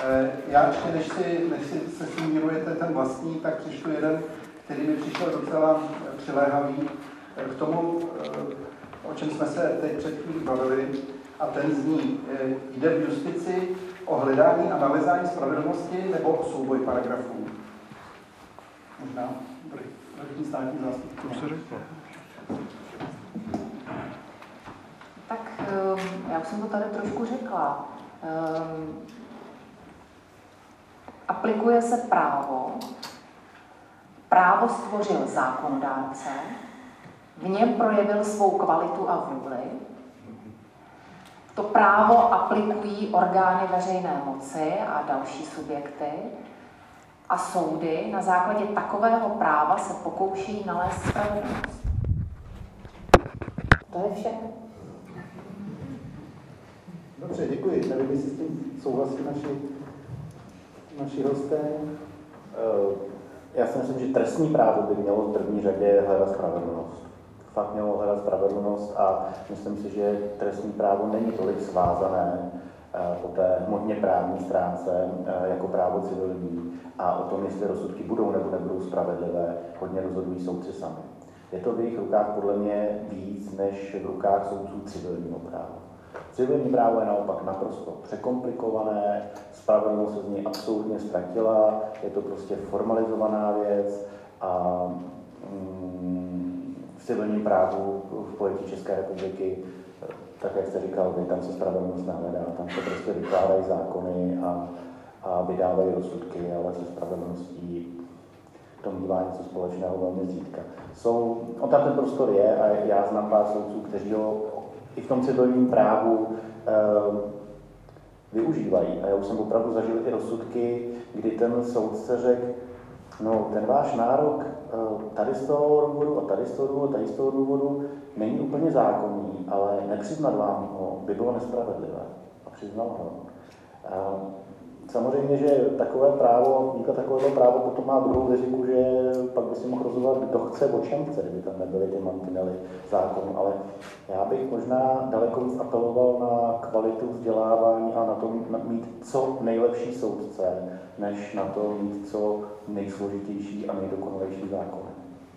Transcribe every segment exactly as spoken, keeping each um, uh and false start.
Já ještě, než si, než si se sumírujete ten vlastní, tak přečtu jeden, který mi přišel docela přiléhavý k tomu, o čem jsme se teď před chvílí bavili, a ten zní: jde v justici o hledání a nalezání spravedlnosti nebo o souboj paragrafů? Možná vrchní státní zástupce. To se řeklo. Tak já už jsem to tady trošku řekla. Aplikuje se právo, právo stvořil zákonodárce, v něm projevil svou kvalitu a vůli. To právo aplikují orgány veřejné moci a další subjekty a soudy na základě takového práva se pokouší nalézt spravedlnost. To je vše. Dobře, děkuji. Nevím, jestli s tím souhlasí naši, naši hosté. Já si myslím, že trestní právo by mělo v první řadě hledat spravedlnost. Fakt mělo hledat spravedlnost a myslím si, že trestní právo není tolik svázané po té hmotně právní stránce jako právo civilní a o tom, jestli rozsudky budou nebo nebudou spravedlivé, hodně rozhodují soudci sami. Je to v jejich rukách podle mě víc než v rukách soudců civilního práva. Civilní právo je naopak naprosto překomplikované, spravedlnost se z něj absolutně ztratila, je to prostě formalizovaná věc a mm, v civilním právu v pojetí České republiky, tak jak jste říkal, vy, tam se spravedlnost nehledá, tam se prostě vykládají zákony a, a vydávají rozsudky, ale se spravedlností to mívá něco společného velmi zřídka. Jsou, on tam ten prostor je a já znám pár soudců, kteří ho i v tom civilním právu e, využívají. A já už jsem opravdu zažil i rozsudky, kdy ten soudce řekl, no ten váš nárok e, tady z toho důvodu a tady z toho důvodu, tady z toho důvodu není úplně zákonný, ale nepřiznat vám ho by bylo nespravedlivé. A přiznal ho. E, Samozřejmě, že takové právo, vzniká takové právo potom má druhou riziku, že pak by si mohl rozhodovat, kdo chce, o čem chce, kdyby tam nebyly ty mantinely zákonu, ale já bych možná daleko víc apeloval na kvalitu vzdělávání a na to mít co nejlepší soudce, než na to mít co nejsložitější a nejdokonalejší zákony.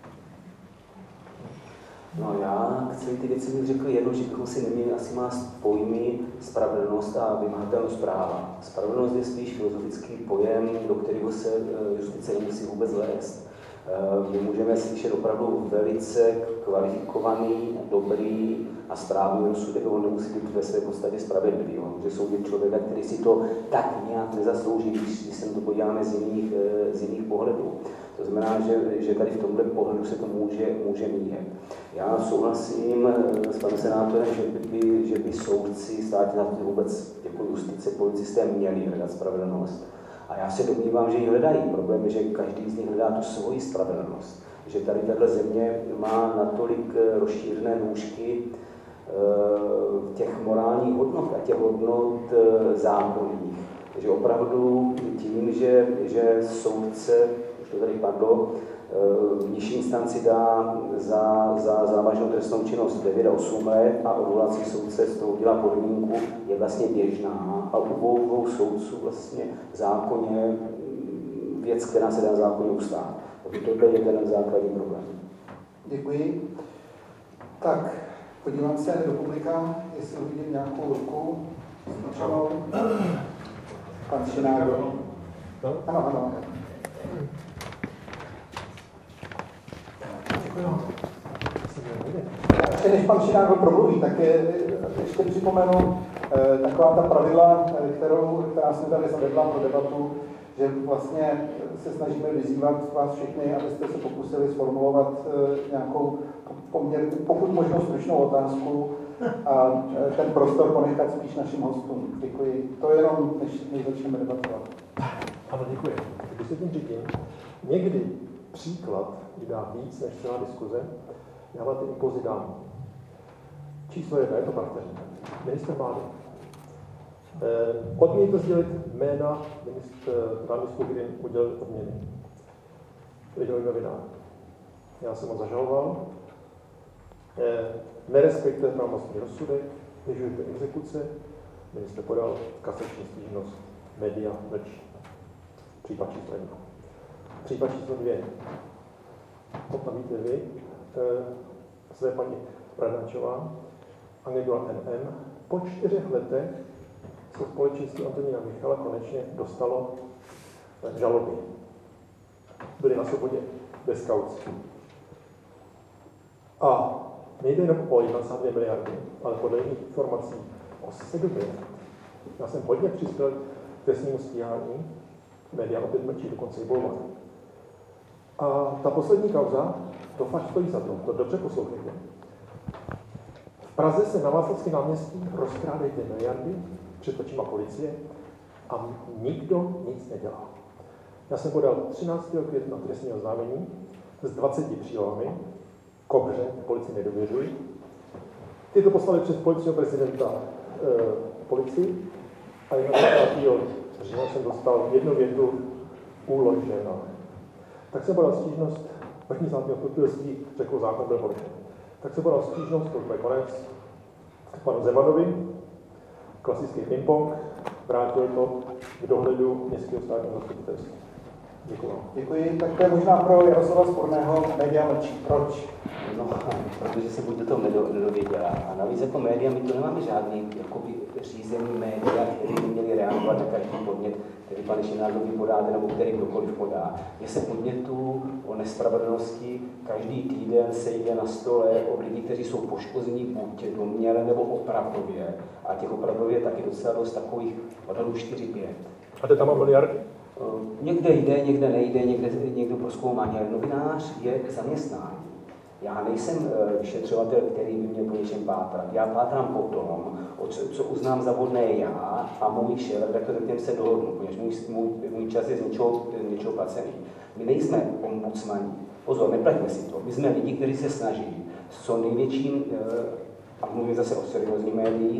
No já k celé ty věci bych řekl jedno, že bychom si neměli asi mást pojmy spravedlnost a vymahatelnost práva. Spravedlnost je spíš filozofický pojem, do kterého se justice nemusí vůbec lézt. My můžeme slyšet opravdu velice kvalifikovaný, dobrý a správný rozsudek, on nemusí být ve své podstatě spravedlivý. On může soudit člověka, který si to tak nějak nezaslouží, když se to podíváme z jiných, z jiných pohledů. To znamená, že, že tady v tomhle pohledu se to může, může míjet. Já souhlasím s panem senátorem, že by, že by soudci, státní zástupci vůbec jako justice, policisté měli hledat spravedlnost. A já se domnívám, že ji hledají. Problém je, že každý z nich hledá tu svoji spravedlnost. Že tady tato země má natolik rozšířené nůžky těch morálních hodnot a těch hodnot zákonných. Takže opravdu tím, že, že soudce, už to tady padlo, v nižší instanci dá za, za závažnou trestnou činnost devět a osm let a odvolací soudce z toho udělá podmínku, je vlastně běžná a u obou dvou soudců vlastně v zákoně věc, která se dá zákonně ustát. Takže tohle je ten základní problém. Děkuji. Tak, podívám se do publika, jestli uvidím nějakou ruku. Začanou. Pan Šinágo. Ano, ano. Ještě než pan Šinágo promluví, tak je, ještě připomenu eh, taková ta pravidla, kterou, která jsme tady zavedla pro debatu, že vlastně se snažíme vyzývat vás všechny, abyste se pokusili sformulovat eh, nějakou poměrně, pokud možno stručnou otázku a eh, ten prostor ponechat spíš našim hostům. Děkuji. To je jenom, než, než začneme debatovat. Ano, děkuji. Když se tím řídím, někdy příklad, kdy dá víc než celá diskuze, já vám ty impulzy dám. Číslo jedna, je to partneři. Ministr vlády. Eh, odmítl sdělit jména náměstků, kdy jim udělil odměny. Viděli novinách. Já jsem ho zažaloval. Eh, nerespektuje pravomocný rozsudek, snižujete exekuce. Ministr podal kasační stížnost média mlčí. Případ číslo jedna. Případ číslo dvě. To tam víte vy, své paní Bradáčová, Angela N M. Po čtyřech letech se společenství Antonína Michala konečně dostalo žaloby. Byli na svobodě, bez kaucí. A nejde jenom o padesát dvě miliardy, ale podle jiných informací o sedm miliard. Já jsem hodně přispěl k trestnímu stíhání, média opět mlčí, dokonce i Bolman. A ta poslední kauza, to fakt stojí za to, to dobře poslouchejte. V Praze se na Václavském náměstí rozkrádají ty miliardy před očima policie a nikdo nic nedělá. Já jsem podal třináctého května trestní oznámení s dvaceti přílohami, kobře, policii nedověřují. Ty to poslali přes policího prezidenta e, policii a dvacátého října jsem dostal jednu větu uložena. Tak jsem podal stížnost, vrchní státního zastupitelství řekl, zákon byl porušen. Tak jsem podal stížnost, to je konec, k panu Zemanovi, klasický ping-pong, vrátil to k dohledu městského státního zastupitelství. Děkuji. Děkuji. Tak to je možná pro Jaroslava Sporného, média mlčí. Proč? No, protože se buď do toho nedověděla. A navíc jako média, my tu nemáme žádný jakoby, řízení média, který by měli reagovat na každý podnět, který pane Šinárdovi podáte, nebo který kdokoliv podá. Je se podnětů o nespravedlnosti každý týden sejde na stole od lidí, kteří jsou poškození buď domněle nebo opravdově. A těch opravdově taky docela dost takových odhadů čtyři pět. A ty tam má miliardy? Někde jde, někde nejde, někde někdo prozkoumání, ale novinář je zaměstnání. Já nejsem vyšetřovatel, který by měl po něčem pátrat. Já pátrám po tom, o co, co uznám za vhodné já a můj šéf, tak kterým se dohodnu, protože můj, můj, můj čas je z něčeho, něčeho placený. My nejsme ombudsmani. Pozor, neplaťme si to. My jsme lidi, kteří se snaží s co největším, a mluvím zase o seriózních médiích,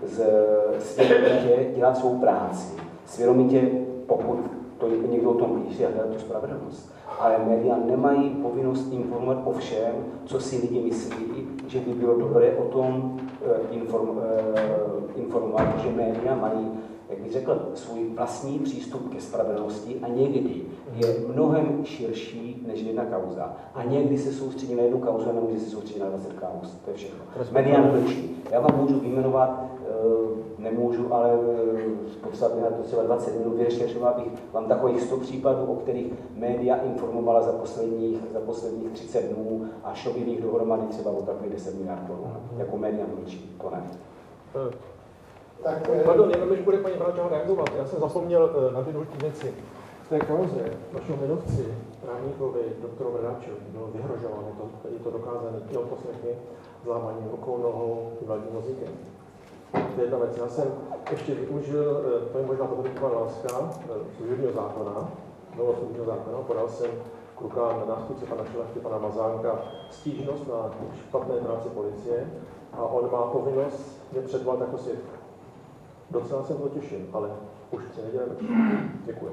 svědomitě dělat svou práci. Svědomitě, pokud to někdo o tom píše a hledat tu spravedlnost. Ale média nemají povinnost informovat o všem, co si lidi myslí, že by bylo dobré o tom inform, informovat, že média mají, jak bych řekl, svůj vlastní přístup ke spravedlnosti a někdy je mnohem širší než jedna kauza. A někdy se soustředí na jednu kauzu a nemůže se soustředit na dvacet kauz. To je všechno. Média mlčí. Já vám můžu vyjmenovat, nemůžu, ale podstatně na to třeba dvacet minut vyšetřovat bych vám takových sto případů, o kterých média informovala za posledních, za posledních třicet dnů a šobili jich dohromady třeba o takových deset miliard korun. Jako média mlčí, to ne. Hmm. Tak, pardon, jenom než bude paní Bradáčová reagovat, já jsem zapomněl na ty důležité věci. V té kauze vašeho jmenovci, právníkovi, doktoru Bradáčovi, bylo vyhrožováno, to, je to dokázané, i odposlechy, zlámaním rukou, nohou, invalidním vozíkem. To je jedna věc. Já jsem ještě využil, to je možná potvrdit pan Láska, služebního zákona, nového služebního zákona, podal jsem k rukám na nástupce pana Šelachty, pana Mazánka, stížnost na špatné práci policie a on má povinnost mě předvolat jako svědka. Docela jsem to těším, ale už si nedělám. Děkuji.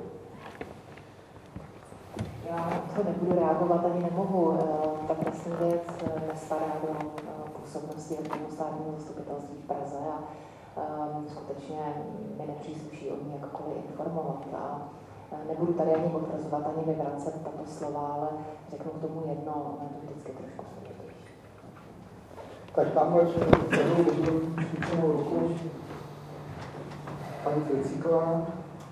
Já to nebudu reagovat, ani nemohu. Ta trestní věc nespadá do působnosti Vrchního státního zastupitelství v Praze a um, skutečně mi nepřísluší o ní jakkoliv informovat. A nebudu tady ani potvrzovat, ani vyvracet tato slova, ale řeknu k tomu jedno, ono to vždycky trošku složitější. Tak tamhle předu držím špičenou ruku. Paní Fricíková.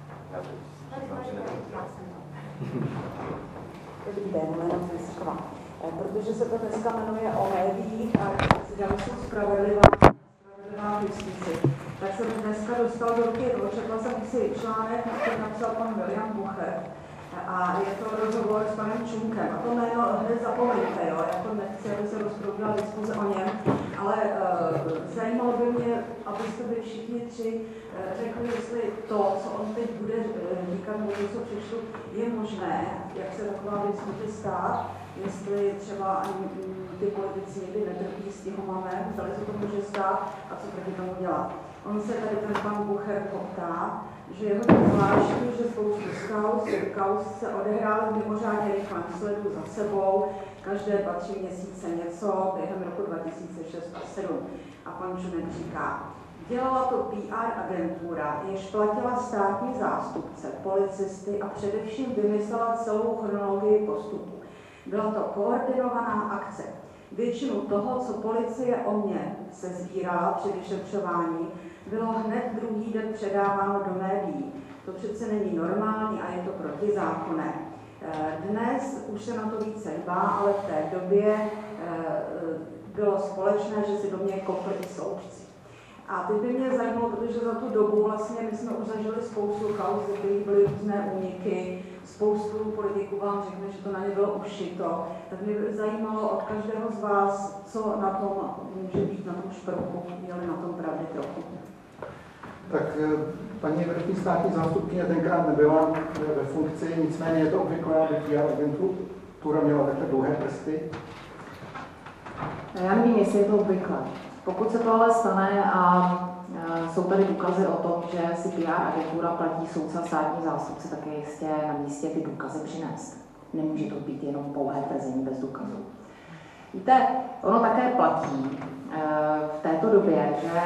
Dobrý den, jméno Fricíková. Protože se to dneska jmenuje o médiích a další spravedlivá, spravedlivá justici, tak jsem dneska dostal do ruky, četla jsem si článek, který napsal pan William Bucher. A je to rozhovor s panem Čunkem. A to jméno hned zapomeňte, jo? Jako nechci, aby se rozproudila diskuze o něm, ale uh, zajímalo by mě, abyste by všichni tři uh, řekli, jestli to, co on teď bude uh, říkat, nebo co přečtu, je možné, jak se taková věc může stát, jestli třeba ani ty politici někdy netrpí stěhomamem, zdali se to může stát a co proti tomu dělat. On se tady ten pan Bucher poptá, že je hodně zvláštní, že spoustu kauz, kauz se odehrálo v mimořádně rychlém sledu za sebou, každé dva, tři měsíce něco během roku dva tisíce šest a dva tisíce sedm. A pan Čunek říká, Dělala to P R agentura, jež platila státní zástupce, policisty a především vymyslela celou chronologii postupu. Byla to koordinovaná akce. Většinu toho, co policie o mě se sbírala při vyšetřování, bylo hned druhý den předáváno do médií. To přece není normální a je to protizákonné. Dnes už se na to více dbá, ale v té době bylo společné, že si do mě kopli i soudci. A teď by mě zajímalo, protože za tu dobu vlastně my jsme už zažili spoustu kauz, kde byly různé úniky, spoustu politiků vám řekne, že to na ně bylo ušito. Tak mě by zajímalo od každého z vás, co na tom může být, na tom šprochu, je-li na tom pravdy trochu. Tak paní vrchní státní zástupkyně tenkrát nebyla ve funkci, nicméně je to obvyklé, aby P R agentura měla takhle dlouhé prsty. Já nevím, jestli je to obvyklé. Pokud se to ale stane a jsou tady důkazy o tom, že si P R agentura platí soudce a státní zástupce, tak je jistě na místě ty důkazy přinést. Nemůže to být jenom pouhé tvrzení bez důkazů. Víte, ono také platí v této době, že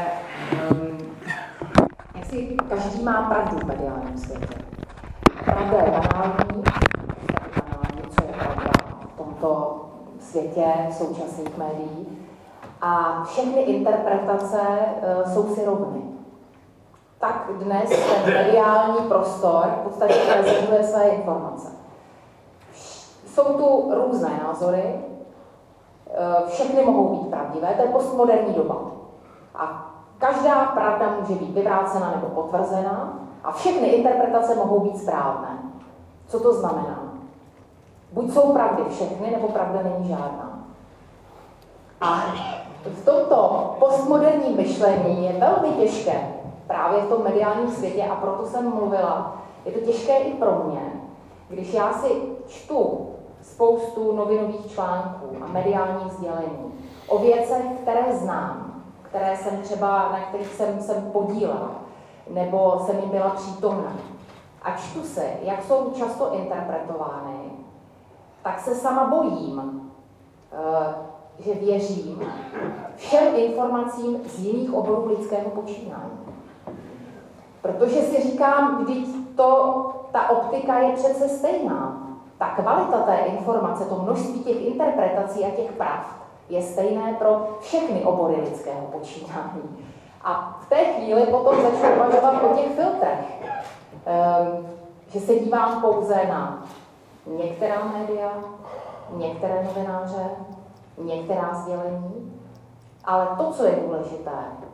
jak si každý má pravdu v mediálním světě. Pravda je banální, co je pravda v tomto světě současných médií. A všechny interpretace uh, jsou si rovny. Tak dnes ten mediální prostor v podstatě prezentuje své informace. Jsou tu různé názory, uh, všechny mohou být pravdivé, to je postmoderní doba. A každá pravda může být vyvrácena nebo potvrzena a všechny interpretace mohou být správné. Co to znamená? Buď jsou pravdy všechny, nebo pravda není žádná. A v tomto postmoderním myšlení je velmi těžké právě v tom mediálním světě a proto jsem mluvila, je to těžké i pro mě, když já si čtu spoustu novinových článků a mediálních sdělení o věcech, které znám, které jsem třeba, na kterých jsem, jsem podílela, nebo jsem jim byla přítomna. A čtu se, jak jsou často interpretovány, tak se sama bojím, že věřím všem informacím z jiných oborů lidského počínání. Protože si říkám, vždyť to, ta optika je přece stejná. Ta kvalita té informace, to množství těch interpretací a těch pravd je stejné pro všechny obory lidského počínání. A v té chvíli potom začnu uvažovat o těch filtrech. Um, že se dívám pouze na některá média, některé novináře, některá sdělení, ale to, co je důležité,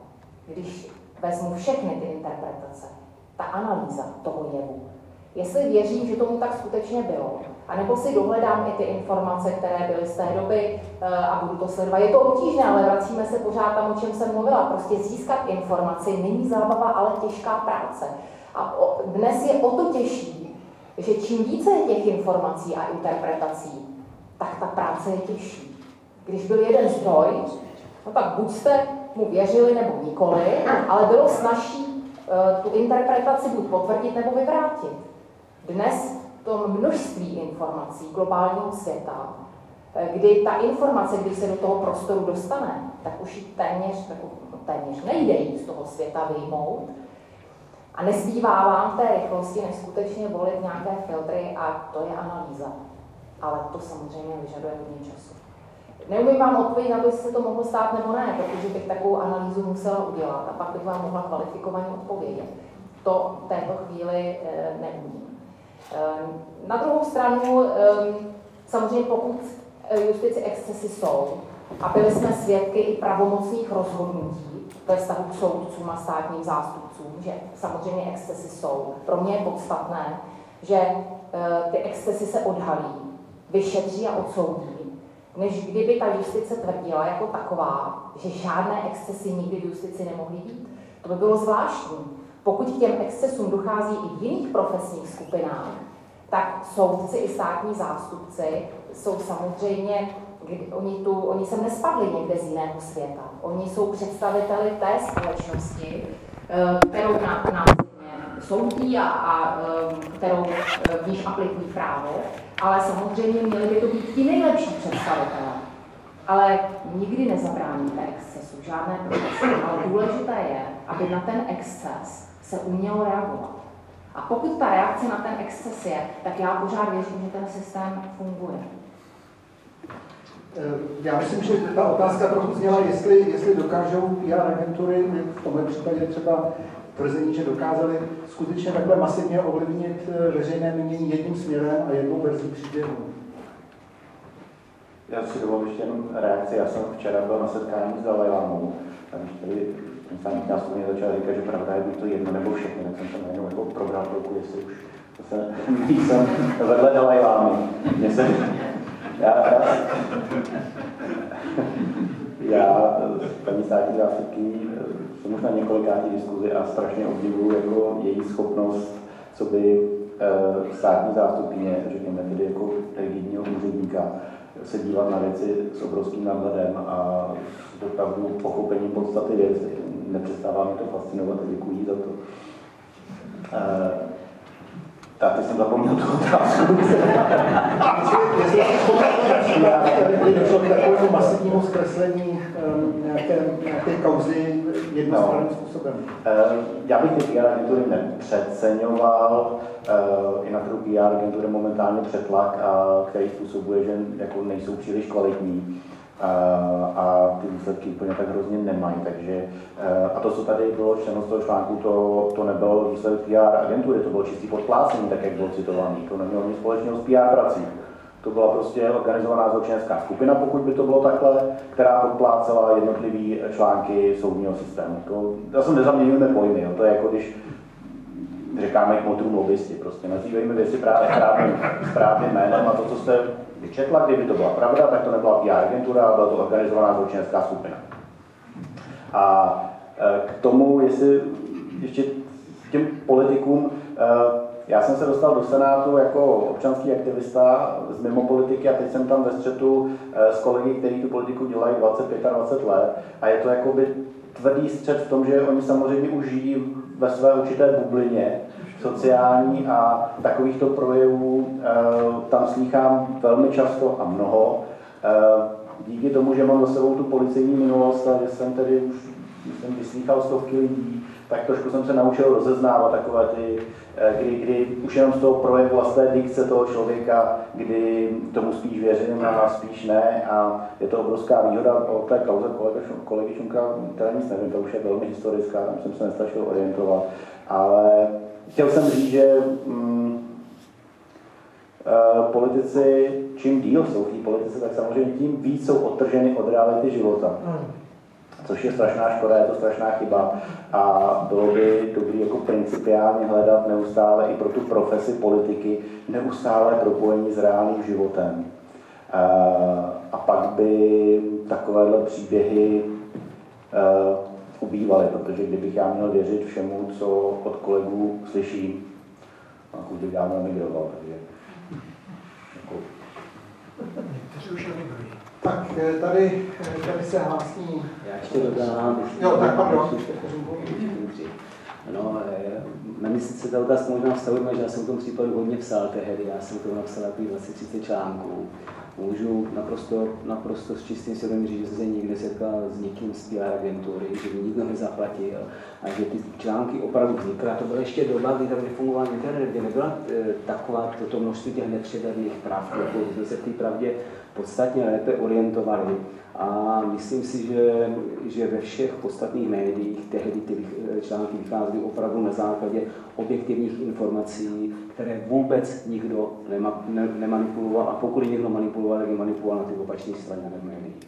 když vezmu všechny ty interpretace, ta analýza toho jevu, jestli věřím, že tomu tak skutečně bylo, anebo si dohledám i ty informace, které byly z té doby a budu to sledovat. Je to obtížné, ale vracíme se pořád tam, o čem jsem mluvila. Prostě získat informaci není zábava, ale těžká práce. A dnes je o to těžší, že čím více je těch informací a interpretací, tak ta práce je těžší. Když byl jeden zdroj, no tak buď jste mu věřili nebo nikoli, ale bylo snazší uh, tu interpretaci buď potvrdit nebo vyvrátit. Dnes to množství informací globálního světa, kdy ta informace, když se do toho prostoru dostane, tak už ji téměř, téměř nejde jí z toho světa vyjmout. A nezbývá vám v té rychlosti, než skutečně volit nějaké filtry a to je analýza. Ale to samozřejmě vyžaduje hodně času. Neumím vám odpovědět na to, jestli se to mohlo stát nebo ne, protože bych takovou analýzu musela udělat a pak bych vám mohla kvalifikovaně odpovědět. To v této chvíli e, neumím. E, na druhou stranu, e, samozřejmě pokud justici excesy jsou a byli jsme svědky i pravomocných rozhodnutí ve vztahu k soudcům a státním zástupcům, že samozřejmě excesy jsou. Pro mě je podstatné, že e, ty excesy se odhalí, vyšetří a odsoudí, než kdyby ta justice tvrdila jako taková, že žádné excesy nikdy v justici nemohly být. To by bylo zvláštní. Pokud k těm excesům dochází i v jiných profesních skupinách, tak soudci i státní zástupci jsou samozřejmě, oni, tu, oni sem nespadli někde z jiného světa. Oni jsou představiteli té společnosti, kterou na, na soudí a, a kterou v níž aplikují právo, ale samozřejmě měli by to být ti nejlepší představitelé. Ale nikdy nezabráníte excesu, žádné protesty, ale důležité je, aby na ten exces se umělo reagovat. A pokud ta reakce na ten exces je, tak já pořád věřím, že ten systém funguje. Já myslím, že ta otázka trochu zněla, jestli, jestli dokážou P R agentury, v tomhle případě třeba tvrzení, že dokázali skutečně takhle masivně ovlivnit veřejné mínění jedním směrem a jednou verzí příběhu. Já si dovolím ještě jenom reakci. Já jsem včera byl na setkání s Dalajlámou, a když tady sám nás mě začal říkat, že pravda je buď to jedno nebo všechno, tak jsem tam najednou jako probral chvilku, jestli už zase jsem vedle Dalajlámy. Mně se... Já, já, já paní státní zástupkyní jsem už na několikátý diskuzi a strašně obdivuju jako její schopnost, co by e, státní zástupkyně, řekněme tedy jako rigidního úředníka, se dívat na věci s obrovským nadhledem a s opravdu pochopením podstaty věci. Nepřestává mi to fascinovat a děkuji za to. E, tak, teď jsem zapomněl tu otázku. Jestli došlo k takovému masivnímu zkreslení nějaké, nějaké kauzy jednostranným no. způsobem? Já bych ty P R agentury nepřeceňoval. I na trhu P R agentury momentálně přetlak, který způsobuje, že jako nejsou příliš kvalitní. A ty výsledky úplně tak hrozně nemají. Takže, a to, co tady bylo čteno z toho článku, to, to nebylo výsledek P R agentury, to bylo čistý podplácení, tak jak bylo citovaný. To nemělo nic společného s P R prací. To byla prostě organizovaná zločinecká skupina, pokud by to bylo takhle, která podplácela jednotlivý články soudního systému. To, já jsem nezaměňujeme pojmy, jo. To je jako když říkáme k motrům lobbysti, prostě nazývejme věci právě správným, správným jménem a to, co jste vyčetla, kdyby to byla pravda, tak to nebyla P R agentura, ale byla to organizovaná zločinecká skupina. A k tomu, jestli ještě těm politikům, já jsem se dostal do Senátu jako občanský aktivista z mimo politiky a teď jsem tam ve střetu s kolegy, kteří tu politiku dělají dvacet pět a dvacet let a je to jakoby tvrdý střet v tom, že oni samozřejmě už žijí ve své určité bublině sociální a takovýchto projevů e, tam slýchám velmi často a mnoho. E, díky tomu, že mám za sebou tu policejní minulost a že jsem tedy už jsem vyslýchal stovky lidí, tak trošku jsem se naučil rozeznávat takové ty, kdy, kdy už jenom z toho projevu vlastné dikce toho člověka, kdy tomu spíš věřím a spíš ne a je to obrovská výhoda o té kauze kolegy, kolegy Šunka, která nic nevím, to už je velmi historická, tam jsem se nestačil orientovat, ale chtěl jsem říct, že mm, e, politici, čím díl jsou v té politice, tak samozřejmě tím víc jsou odtrženy od reality života. Což je strašná škoda, je to strašná chyba a bylo by dobré jako principiálně hledat neustále i pro tu profesi politiky neustále propojení s reálným životem. A pak by takovéhle příběhy ubývaly, protože kdybych já měl věřit všemu, co od kolegů slyším, tak už bych dávno emigroval. Takže jako... už emigrují. Tak tady, tady se hlásí... Já ještě dodám... Jo, tak pardon. No, na mě sice ta otázka možná vstavujeme, že já jsem v tom případu hodně psal tehdy, já jsem to napsal takových dvacet třicet článků. Můžu naprosto, naprosto s čistým svědomím říct, že se nikdy setkal s někým z P R agentury, že mi nikdo nezaplatil a že ty články opravdu vznikly. To byla ještě doba, kdy tam nefungoval internet, kde nebyla taková toto množství těch nepředaných pravd, jako jsme se v té pravdě podstatně lépe orientovali. A myslím si, že, že ve všech podstatných médiích tehdy ty články vycházely opravdu na základě objektivních informací, které vůbec nikdo nema, ne, nemanipuloval a pokud někdo manipuloval, tak je manipuloval na ty opačné straně v médiích.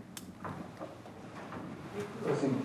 Prosím.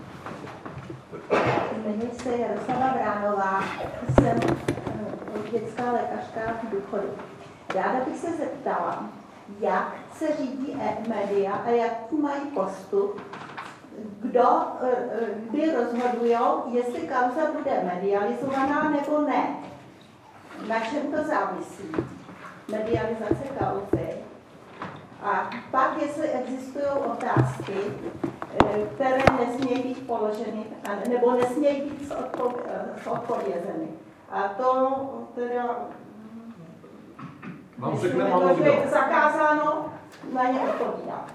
Jmenuji se Jaroslava Vránová, jsem dětská lékařka v důchodu. Ráda bych se zeptala, jak se řídí média a jak mají postup, kdo, kdy rozhodují, jestli kauza bude medializovaná nebo ne. Na čem to závisí? Medializace kauzy. A pak, jestli existují otázky, které nesmějí být položeny, nebo nesmějí být odpovězeny. A to teda... Mám řekne to je zakázáno na ně odpovídat.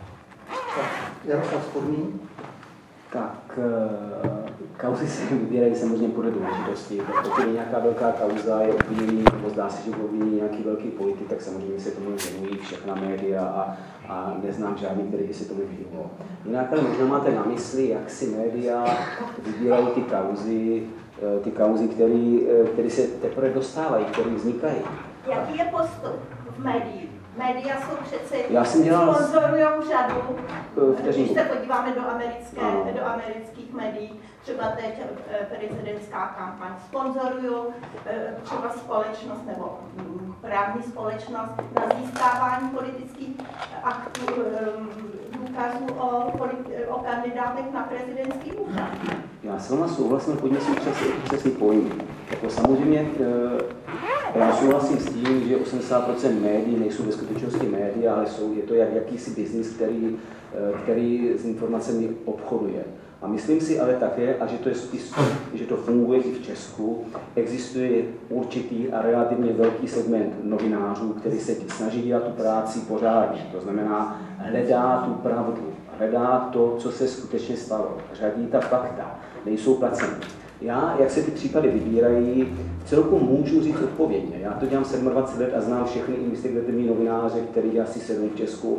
Jaroslav Spodný. Tak kauzy se vybírají samozřejmě podle důležitosti. Pokud je nějaká velká kauza, je obviněný, nebo zdá se, že obviněný nějaký velký politik, tak samozřejmě se tomu věnují všechna média a, a neznám žádný, který by se tomu vyhýbal. Jinak ale možná máte na mysli, jak si média vybírají ty kauzy, ty kauzy, které se teprve dostávají, které vznikají. Jaký je postup v médiích? Média jsou přece, dělal... sponzorujou řadu, Vteřinku. když se podíváme do, americké, do amerických médií, třeba teď prezidentská kampaň, sponzorují třeba společnost nebo právní společnost na získávání politických aktů, důkazů o, o kandidátech na prezidentský úřad. Já s váma souhlasím, pojďme si přesně pojmy. Jako samozřejmě, já souhlasím s tím, že osmdesát procent médií nejsou ve skutečnosti média, ale jsou, je to jak jakýsi biznis, který, který s informacemi obchoduje. A myslím si ale také, a že to, je, že to funguje i v Česku, existuje určitý a relativně velký segment novinářů, který se snaží dělat tu práci pořádně. To znamená, hledá tu pravdu, hledá to, co se skutečně stalo, řadí ta fakta, nejsou placení. Já, jak se ty případy vybírají, v celku můžu říct odpovědně. Já to dělám dvacet sedm let a znám všechny investigativní novináře, který asi sedm v Česku.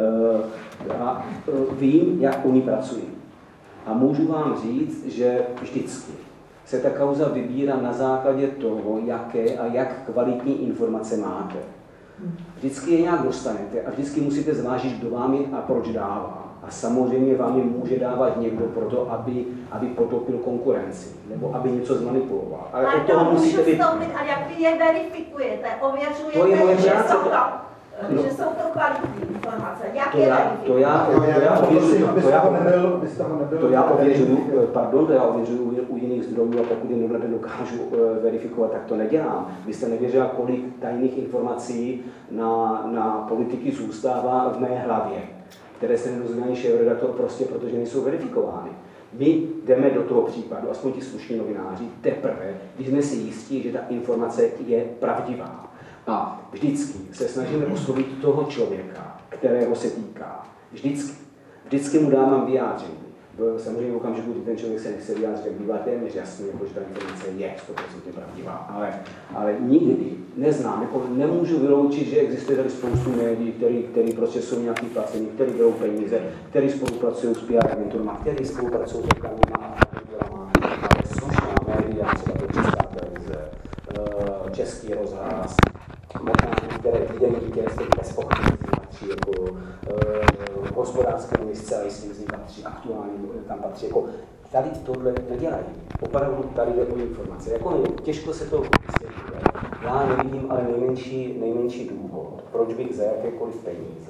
A vím, jak oni pracují. A můžu vám říct, že vždycky se ta kauza vybírá na základě toho, jaké a jak kvalitní informace máte. Vždycky je nějak dostanete a vždycky musíte zvážit, kdo vám je a proč dává. A samozřejmě vám je může dávat někdo proto, aby, aby potopil konkurenci, nebo aby něco zmanipuloval. Ale a od toho musíte být... A jak vy je verifikujete, ověřujete, to je moje že, práce, jsou to, no. že jsou to kvalitní informace. Jak to je já, to já, to já ověřuju, to já, to já ověřuju, pardon, to já ověřuju u jiných zdrojů a pokud je nedokážu verifikovat, tak to nedělám. Vy jste nevěřila, kolik tajných informací na, na politiky zůstává v mé hlavě, které se nedozví ani šéfredaktor prostě, protože nejsou verifikovány. My jdeme do toho případu, aspoň ti slušní novináři, teprve, když jsme si jistí, že ta informace je pravdivá. A vždycky se snažíme oslovit toho člověka, kterého se týká. Vždycky. Vždycky mu dávám vyjádření. Samozřejmě v okamžiku, kdy ten člověk se nechce vyjádřit, jak bývá téměř jasný, jako že ta informace je sto procent pravdivá. Ale, ale nikdy neznám, jako nemůžu vyloučit, že existuje tady spoustu médií, který, který prostě jsou nějaký placení, který berou peníze, který spolupracují s P R agenturami, který spolupracují s reklamama a agenturama, ale slušná média, třeba to Česká televize, Český rozhlas, možná některé týdenní, které se bez pochyby patří, jako uh, hospodářské noviny zcela jistě z nich patří, aktuální tam patří, jako tady tohle nedělají. Opravdu tady jde o informace. Jako těžko se to vysvětluje. Já nevidím ale nejmenší, nejmenší důvod, proč bych za jakékoliv peníze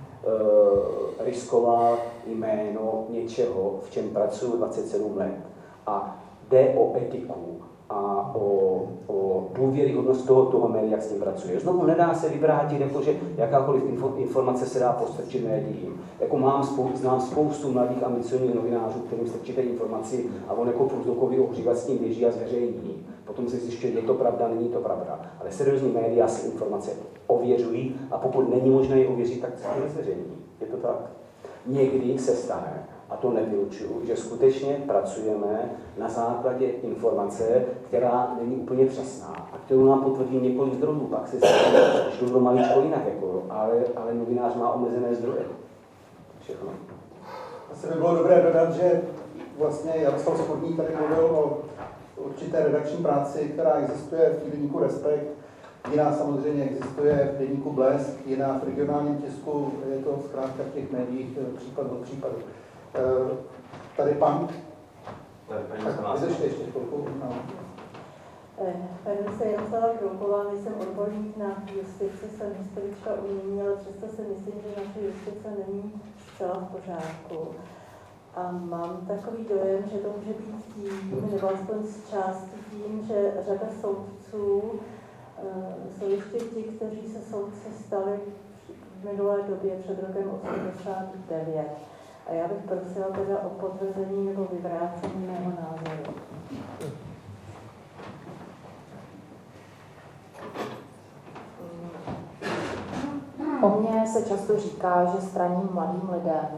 uh, riskoval jméno něčeho, v čem pracuji dvacet sedm let. A jde o etiku a o, o důvěryhodnost toho, toho média, jak s tím pracuje. Znovu nedá se vyvrátit, jako, že jakákoliv info, informace se dá postrčit médiím. Jako mám spou, znám spoustu mladých ambicionních novinářů, kterým strčíte informaci a on jako průzdokový ohřívat s tím běží a zveřejní. Potom se zjišťuje, je to pravda, není to pravda. Ale seriózní média si informace ověřují a pokud není možné je ověřit, tak se nezveřejní. Je to tak. Někdy se stane, a to nevylučuju, že skutečně pracujeme na základě informace, která není úplně přesná a kterou nám potvrdí několik zdrojů. Pak se stane, že to bylo maličko jinak, jako, ale, ale novinář má omezené zdroje. Všechno. Asi by bylo dobré dodat, že vlastně Jaroslav Spodný tady mluvil o určité redakční práci, která existuje v týdeníku Respekt. Jiná samozřejmě existuje v deníku Blesk, jiná v regionálním tisku, je to zkrátka v těch médiích případ od případu. Tady pan. Tady paní tak, ještě, ještě chvilku. No. Jmenuji se Jaroslava Kroupová, nejsem odborník na justici, jsem historička umění, ale přesto si myslím, že naše justice není zcela v pořádku. A mám takový dojem, že to může být tím, nebo aspoň z části tím, že řada soudců jsou ještě ti, kteří se soudci stali v minulé době před rokem osmdesát devět. A já bych prosila teda o potvrzení nebo vyvrácení mého názoru. O mně se často říká, že straním mladým lidem.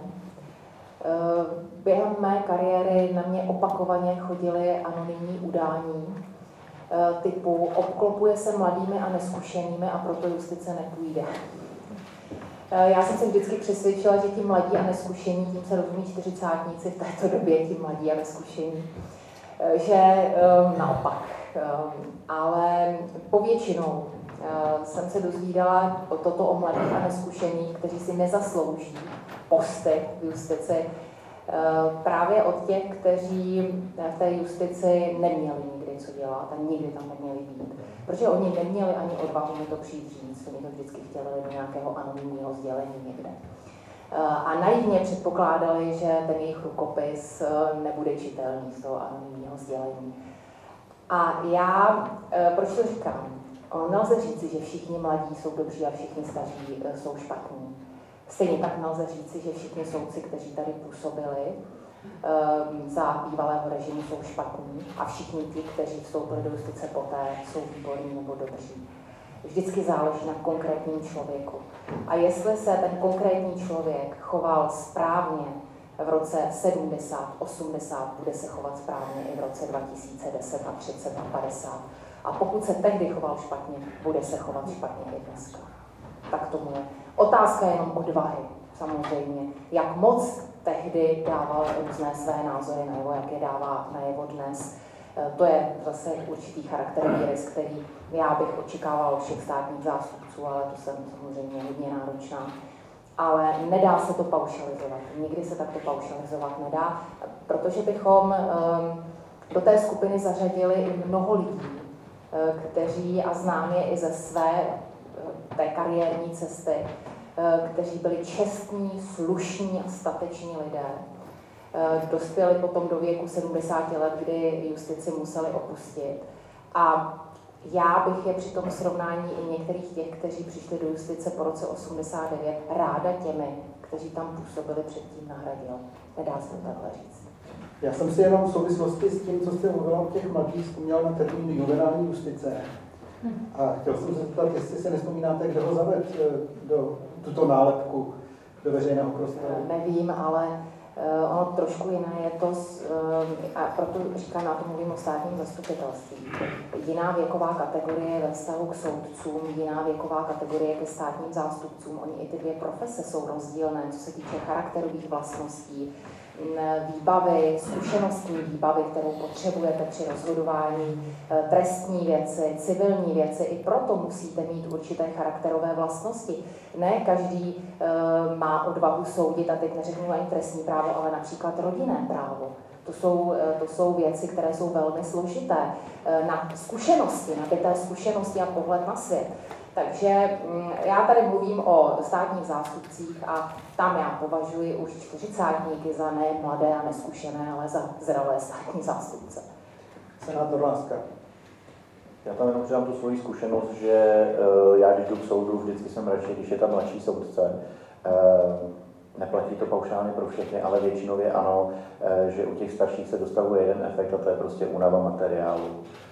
Během mé kariéry na mě opakovaně chodily anonymní udání typu obklopuje se mladými a neskušenými a proto justice nepůjde. Já jsem se vždycky přesvědčila, že ti mladí a neskušení, tím se rozumí čtyřicátníci v této době, ti mladí a neskušení, že naopak. Ale povětšinou jsem se dozvídala o toto o mladých a neskušených, kteří si nezaslouží posty v justici, právě od těch, kteří v té justici neměli nikdy co dělat a nikdy tam neměli být. Protože oni neměli ani odvahu mi to přijít říct, oni to vždycky chtěli do nějakého anonymního sdělení někde. A naivně předpokládali, že ten jejich rukopis nebude čitelný z toho anonymního sdělení. A já, proč to říkám? Ono nelze říci, že všichni mladí jsou dobří a všichni staří jsou špatní. Stejně tak nelze říci, že všichni soudci, kteří tady působili um, za bývalého režimu, jsou špatní a všichni ti, kteří vstoupili do justice poté, jsou výborní nebo dobří. Vždycky záleží na konkrétním člověku. A jestli se ten konkrétní člověk choval správně v roce sedmdesát, osmdesát, bude se chovat správně i v roce dva tisíce deset a třicet a padesát. A pokud se tehdy choval špatně, bude se chovat špatně i dneska. Tak tomu je. Otázka je jenom odvahy, samozřejmě. Jak moc tehdy dával různé své názory najevo, jak je dává najevo dnes. To je zase určitý charakterový rys, který já bych očekávala od všech státních zástupců, ale to jsem samozřejmě hodně náročná. Ale nedá se to paušalizovat. Nikdy se takto paušalizovat nedá, protože bychom do té skupiny zařadili i mnoho lidí, kteří, a znám je i ze své té kariérní cesty, kteří byli čestní, slušní a stateční lidé. Dospěli potom do věku sedmdesáti let, kdy justici museli opustit. A já bych je při tom srovnání i některých těch, kteří přišli do justice po roce osmdesát devět, ráda těmi, kteří tam působili předtím, nahradil. Nedá se to takhle říct. Já jsem si jenom v souvislosti s tím, co jste mluvila o těch mladých, vzpomněl na termín juvenální justice. A chtěl jsem se zeptat, jestli si nevzpomínáte, kdo ho zaved do tuto nálepku do veřejného prostoru. Nevím, ale uh, ono trošku jiné je to, uh, a proto říkám, na to mluvím o státním zastupitelství. Jiná věková kategorie ve vztahu k soudcům, jiná věková kategorie ke státním zástupcům. Oni i ty dvě profese jsou rozdílné, co se týče charakterových vlastností, výbavy, zkušenostní výbavy, kterou potřebujete při rozhodování, trestní věci, civilní věci. I proto musíte mít určité charakterové vlastnosti. Ne každý uh, má odvahu soudit, a teď neřeknu ani trestní právo, ale například rodinné právo. To jsou, to jsou věci, které jsou velmi složité. Na zkušenosti, na té zkušenosti a pohled na svět. Takže já tady mluvím o státních zástupcích a tam já považuji už čtyřicátníky za ne mladé a neskušené, ale za zralé státní zástupce. Senátor Láska. Já tam jenom přidám tu svoji zkušenost, že já když jdu k soudu, vždycky jsem radši, když je tam mladší soudce. Neplatí to paušálně pro všechny, ale většinově ano, že u těch starších se dostavuje jeden efekt a to je prostě únava materiálu.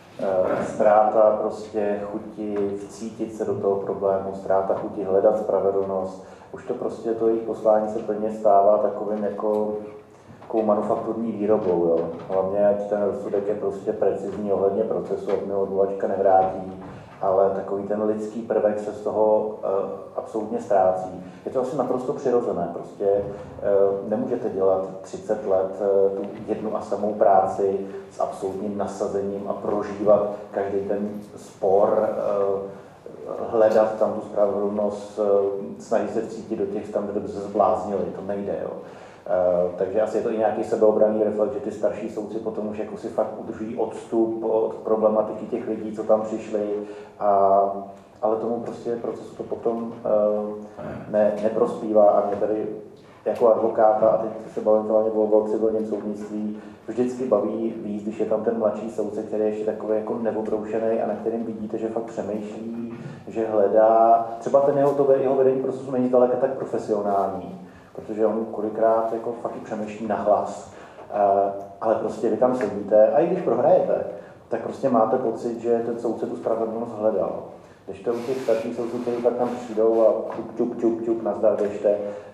Ztráta prostě chuti vcítit se do toho problému, ztráta chuti hledat spravedlnost. Už to prostě, to jejich poslání se plně stává takovým jako takovou manufakturní výrobou. Jo. Hlavně, ať ten rozsudek je prostě precizní ohledně procesu, ať mi odvolačka nevrátí, ale takový ten lidský prvek se z toho uh, absolutně ztrácí. Je to asi naprosto přirozené. Prostě uh, nemůžete dělat třicet let uh, tu jednu a samou práci s absolutním nasazením a prožívat každý ten spor, uh, hledat tam tu spravedlnost, uh, snažit se cítit do těch tam, kde by se zbláznili. To nejde. Jo. Uh, takže asi je to i nějaký sebeobranný reflex, že ty starší soudci potom už jako si fakt udržují odstup od problematiky těch lidí, co tam přišli, a, ale tomu prostě procesu to potom uh, ne, neprospívá a mě tady jako advokáta, a teď se bavím hlavně o civilním soudnictví, vždycky baví víc, když je tam ten mladší soudce, který je ještě takový jako neobroušený a na kterým vidíte, že fakt přemýšlí, že hledá, třeba ten jeho, to, jeho vedení procesu není zdaleka tak profesionální, protože on kolikrát jako fakt i přemýšlí nahlas, ale prostě vy tam sedíte a i když prohrajete, tak prostě máte pocit, že ten soudce tu spravedlnost hledal. Když to u těch starších soudců, kteří pak tam přijdou a čup, čup, čup, čup, nazdar, běžte,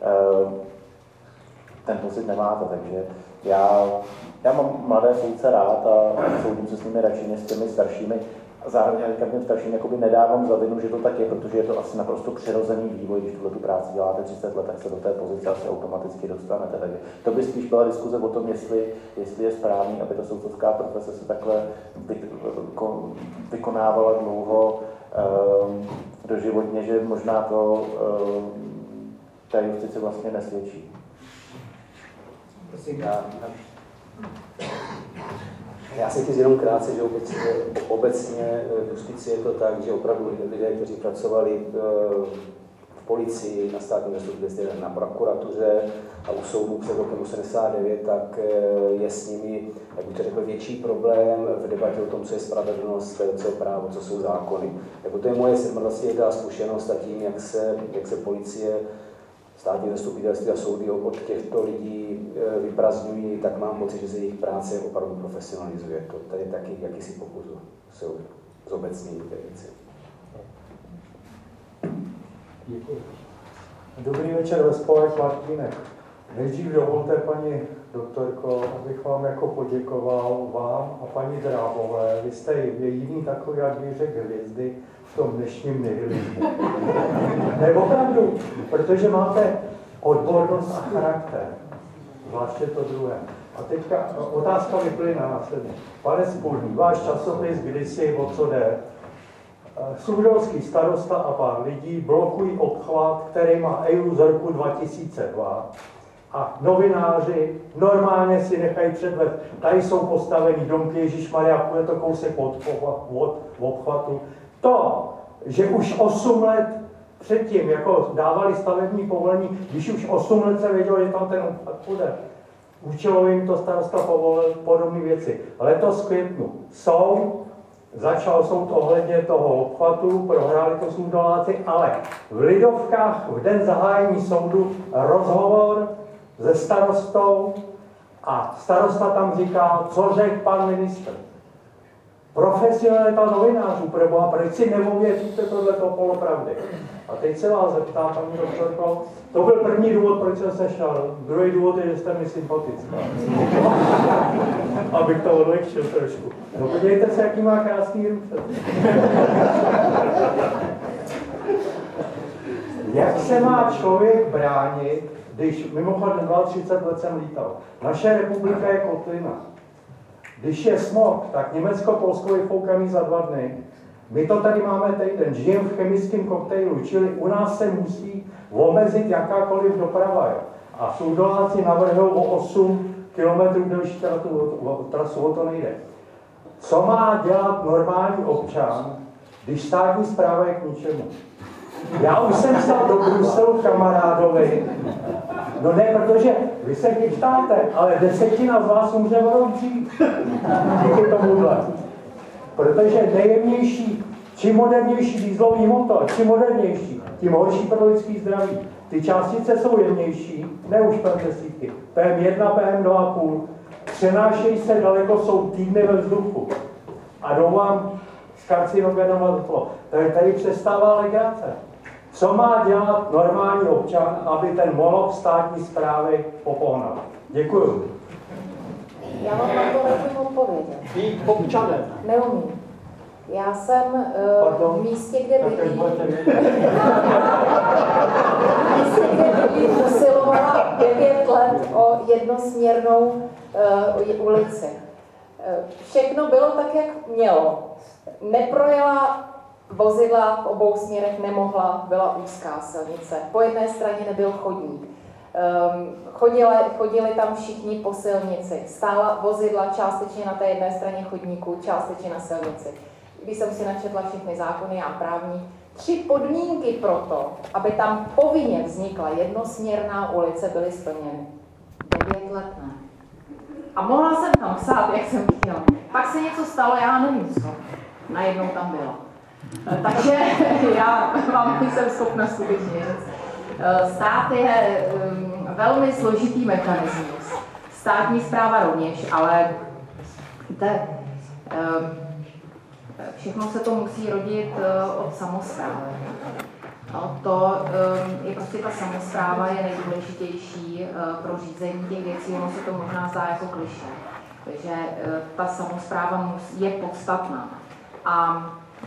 ten pocit nemáte, takže já, já mám mladé soudce rád a soudím se s nimi radši než s těmi staršími. A zároveň já těm starším jakoby nedávám za vinu, že to tak je, protože je to asi naprosto přirozený vývoj, když tuhle tu práci děláte třicet let, tak se do té pozice asi automaticky dostanete. Takže to by spíš byla diskuze o tom, jestli, jestli je správný, aby ta soudcovská profese se takhle vykonávala dlouho um, doživotně, že možná to um, té justici vlastně nesvědčí. Prosím, já, já se chci jenom krátce, že obecně, obecně v justici je to tak, že opravdu lidé, kteří pracovali v policii, na státním zastupitelství, na prokuratuře a u soudů před rokem osmdesát devět, tak je s nimi, jak bych to řekl, větší problém v debatě o tom, co je spravedlnost, co je právo, co jsou zákony. Jako to je moje sedmdesátletá zkušenost a tím, jak se, jak se policie, státní zastupitelství a soudy od těchto lidí vyprazňují, tak mám pocit, že se jejich práce opravdu profesionalizuje. To tady je taky jakýsi pokus se zobecnit té věci. Děkuji. Dobrý večer ve spolek Martínek. Nejdřív dovolte, paní doktorko, abych vám jako poděkoval vám a paní Drábové. Vy jste jediný takový, jak bych řekl, hvězdy v tom dnešním nihilismu. Ne, opravdu, protože máte odbornost a charakter. Zvláště to druhé. A teďka otázka vyplyne následně. Pane Spolný, váš časopis kdysi, o co jde? Suchedolský starosta a pár lidí blokují obchvat, který má E U z roku dva tisíce dva. A novináři normálně si nechají předvést. Tady jsou postavení domky Ježíšmarja, půjde to kousek od, od, od obchvatu. To, že už osm let předtím, jako dávali stavební povolení, když už osm let se vědělo, že tam ten obchvat půjde. Účelově jim to starosta povolil podobné věci. Letos v květnu jsou, začal soud ohledně toho obchvatu, prohráli to Suchdoláci, ale v Lidovkách v den zahájení soudu rozhovor se starostou a starosta tam říká, co řekl pan ministr. Profesionalita novinářů, preboha, proč si neověříte tohleto polopravdy? A teď se vás zeptá, paní doktorko, to byl první důvod, proč jsem se šel. Druhý důvod je, že jste mi sympatická. Abych to odlehčil trošku. No podívejte se, jaký má krásný ruce. Jak se má člověk bránit, když mimochodem třicet dva let jsem lítal. Naše republika je kotlina. Když je smog, tak Německo, Polsko vyfoukaný za dva dny. My to tady máme týden, žijeme v chemickém koktejlu, čili u nás se musí omezit jakákoliv doprava. Jo. A Suchdoláci navrhují o osm kilometrů delší trasu, o to nejde. Co má dělat normální občan, když státní správa je k ničemu? Já už jsem stál do Bruselu kamarádovi, no ne, protože vy se chytáte, ale desetina z vás umře o rok dřív. Díky tomuhle. Protože nejjemnější, čím modernější dieselový motor, čím modernější, tím horší pro lidský zdraví. Ty částice jsou jemnější, ne už P M desítky, P M jedna, P M dva a půl, přenášejí se daleko, jsou týdny ve vzduchu. A jdou vám s karcinogenama do toho. Tady, tady přestává legrace. Co má dělat normální občan, aby ten moloch státní správy popohnal? Děkuju. Já vám na to neumím odpovědět. Být občanem. Neumím. Já jsem uh, v místě, kde bydlí, místě, kde bydlí, usilovala devět let o jednosměrnou uh, ulici. Uh, všechno bylo tak, jak mělo. Neprojela vozidla v obou směrech, nemohla, byla úzká silnice. Po jedné straně nebyl chodník. Um, chodili, chodili tam všichni po silnici. Stála vozidla částečně na té jedné straně chodníku, částečně na silnici. Když jsem si načetla všechny zákony a právní, tři podmínky pro to, aby tam povinně vznikla jednosměrná ulice, byly splněny. Devět let ne. A mohla jsem tam psát, jak jsem chtěla. Pak se něco stalo, já nevím co. Najednou tam bylo. Takže já vám nejsem schopna skutečně říct. Stát je velmi složitý mechanismus. Státní správa rovněž, ale víte, Všechno se to musí rodit od samosprávy. No, to je prostě ta samospráva je nejdůležitější pro řízení těch věcí, ono se to možná zdá jako klišé. Takže ta samospráva je podstatná. A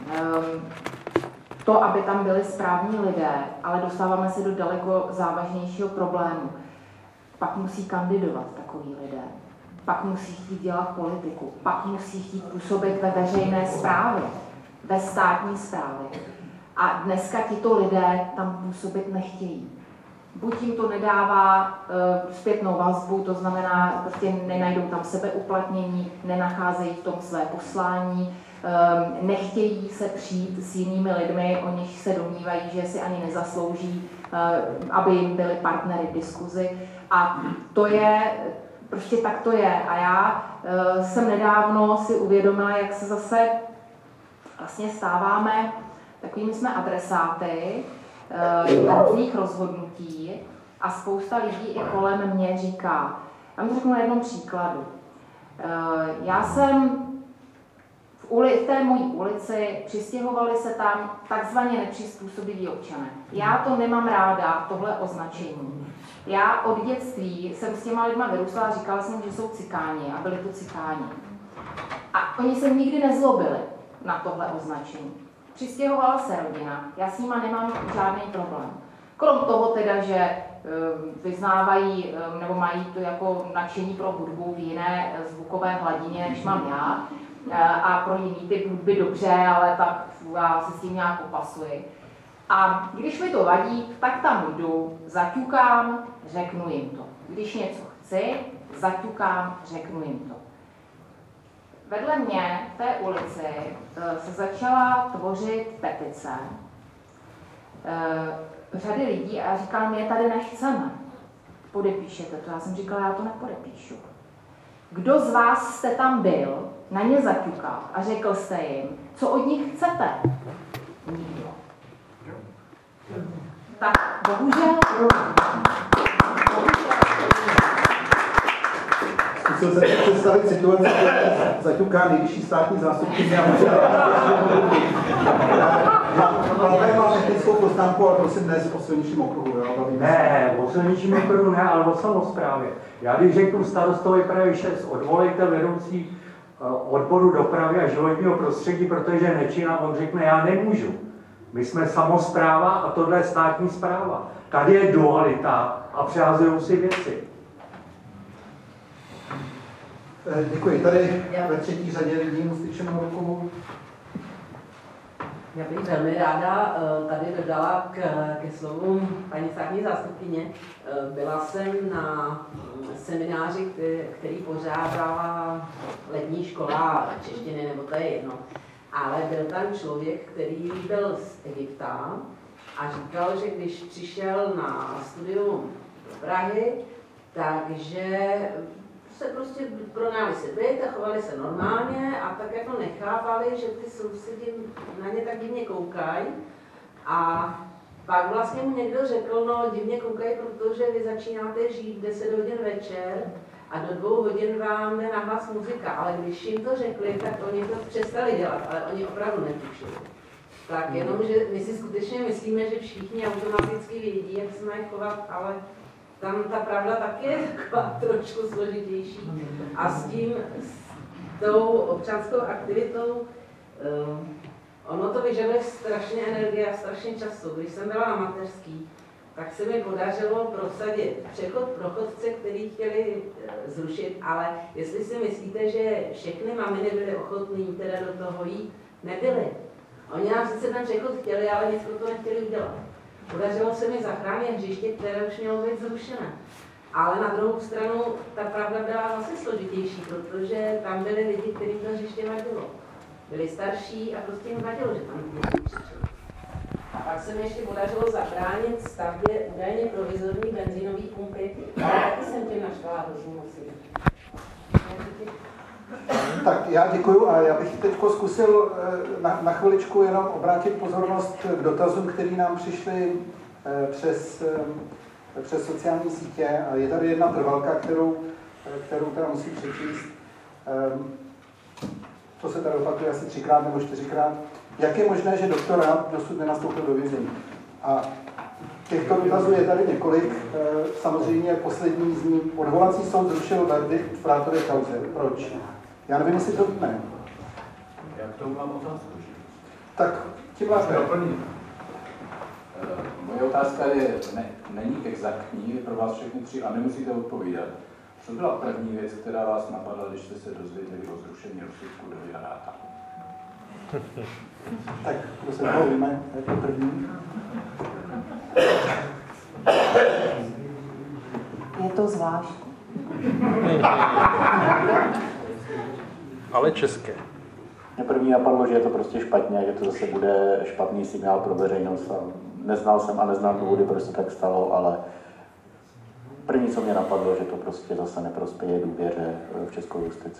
to, aby tam byli správní lidé, ale dostáváme se do daleko závažnějšího problému. Pak musí kandidovat takoví lidé. Pak musí chtít dělat politiku. Pak musí chtít působit ve veřejné správě, ve státní správě. A dneska tito lidé tam působit nechtějí. Buď jim to nedává uh, zpětnou vazbu, to znamená, prostě nenajdou tam sebeuplatnění, nenacházejí v tom své poslání, um, nechtějí se přijít s jinými lidmi, o nich se domnívají, že si ani nezaslouží, uh, aby jim byli partnery v diskuzi. A to je, prostě tak to je. A já uh, jsem nedávno si uvědomila, jak se zase vlastně stáváme, takovými jsme adresáty uh, různých rozhodnutí a spousta lidí i kolem mě říká, já mu řeknu na jednom příkladu. Uh, já jsem v, uli, v té mojí ulici, přistěhovali se tam takzvaně nepřizpůsobiví občané. Já to nemám ráda, tohle označení. Já od dětství jsem s těma lidma vyrůstala a říkala jsem, že jsou cikáni a byli to cikáni. A oni se nikdy nezlobili na tohle označení. Přistěhovala se rodina, já s nima nemám žádný problém. Krom toho teda, že vyznávají nebo mají to jako nadšení pro hudbu v jiné zvukové hladině, než mám já, a pro jiný typ hudby dobře, ale tak já se s tím nějak popasuji. A když mi to vadí, tak tam jdu, zaťukám, řeknu jim to. Když něco chci, zaťukám, řeknu jim to. Vedle mě v té ulici se začala tvořit petice řady lidí a říkala, my je tady nechceme. Podepíšete to? Já jsem říkala, já to nepodepíšu. Kdo z vás jste tam byl, na ně zaťukal a řekl jste jim, co od nich chcete? Nikdo. Tak bohužel... Zkusil jsem si představit situaci, kde zaťuká nejvyšší státní zástupkyně a možná... Já tady mám technickou poznámku, ale prosím dnes o silničním okruhu. Ne, o silničním okruhu ne, ale o samosprávě. Já když řeknu starostovi Prahy šest, odvolejte vedoucí odboru dopravy a životního prostředí, protože nečinná, on řekne, já nemůžu. My jsme samospráva a tohle je státní správa. Tady je dualita a přehazují si věci. Děkuji. Tady ve třetí řadě vidím styčenou ruku. Já bych velmi ráda tady dodala k, ke slovům paní státní zástupkyně. Byla jsem na semináři, který, který pořádala letní škola češtiny, nebo to je jedno. Ale byl tam člověk, který byl z Egypta a říkal, že když přišel na studium do Prahy, takže se prostě pronáli si byt a chovali se normálně a tak jako nechápali, že ty sousedi na ně tak divně koukají. A pak vlastně mu někdo řekl, no divně koukají, protože vy začínáte žít v deset hodin večer a do dvou hodin vám jde nahlas muzika, ale když jim to řekli, tak oni to přestali dělat, ale oni opravdu netušili. Tak jenom, že my si skutečně myslíme, že všichni automaticky vědí, jak se mají chovat, ale tam ta pravda taky je taková trošku složitější. A s tím, s tou občanskou aktivitou, um, ono to vyžaduje strašně energie a strašně času. Když jsem byla na mateřský, tak se mi podařilo prosadit přechod pro chodce, který chtěli zrušit, ale jestli si myslíte, že všechny maminy byly ochotné teda do toho jít, nebyly. Oni nám sice ten přechod chtěli, ale nic pro to nechtěli udělat. Podařilo se mi zachránit hřiště, které už mělo být zrušené. Ale na druhou stranu ta pravda byla zase složitější, protože tam byli lidi, kterým to hřiště vadilo. Byli starší a prostě jim vadilo, že tam lidi přišli. A pak se mi ještě podařilo zabránit stavbě údajně provizorní benzínový pumpy, ale taky jsem tím našla hrozně moc. Tak já děkuju a já bych teď zkusil na, na chviličku jenom obrátit pozornost k dotazům, které nám přišly přes, přes sociální sítě. A je tady jedna trvalka, kterou, kterou teda musím přečíst. to se tady opakuje asi třikrát nebo čtyřikrát, jak je možné, že doktorát dosud nenastoupil do vězení. A těchto dotazů je tady několik. Samozřejmě poslední z ní odvolací soud zrušil verdikt v Frátově kauze. Proč? Já nevím, jestli to víme. Já k tomu mám otázku. Tak tím lépe. Moje otázka je, ne, není exaktní, je pro vás všechny tři a nemusíte odpovídat. Co byla první věc, která vás napadla, když jste se dozvěděli o zrušení rozsudku do Jaráta? Tak, kdo se toho víme, jako první? Je to zvláštní. Ale české. Mě první napadlo, že je to prostě špatně, že to zase bude špatný signál pro veřejnost. Neznal jsem a neznám důvody, proč se tak stalo, ale první, co mě napadlo, že to prostě zase neprospěje důvěře v českou justici.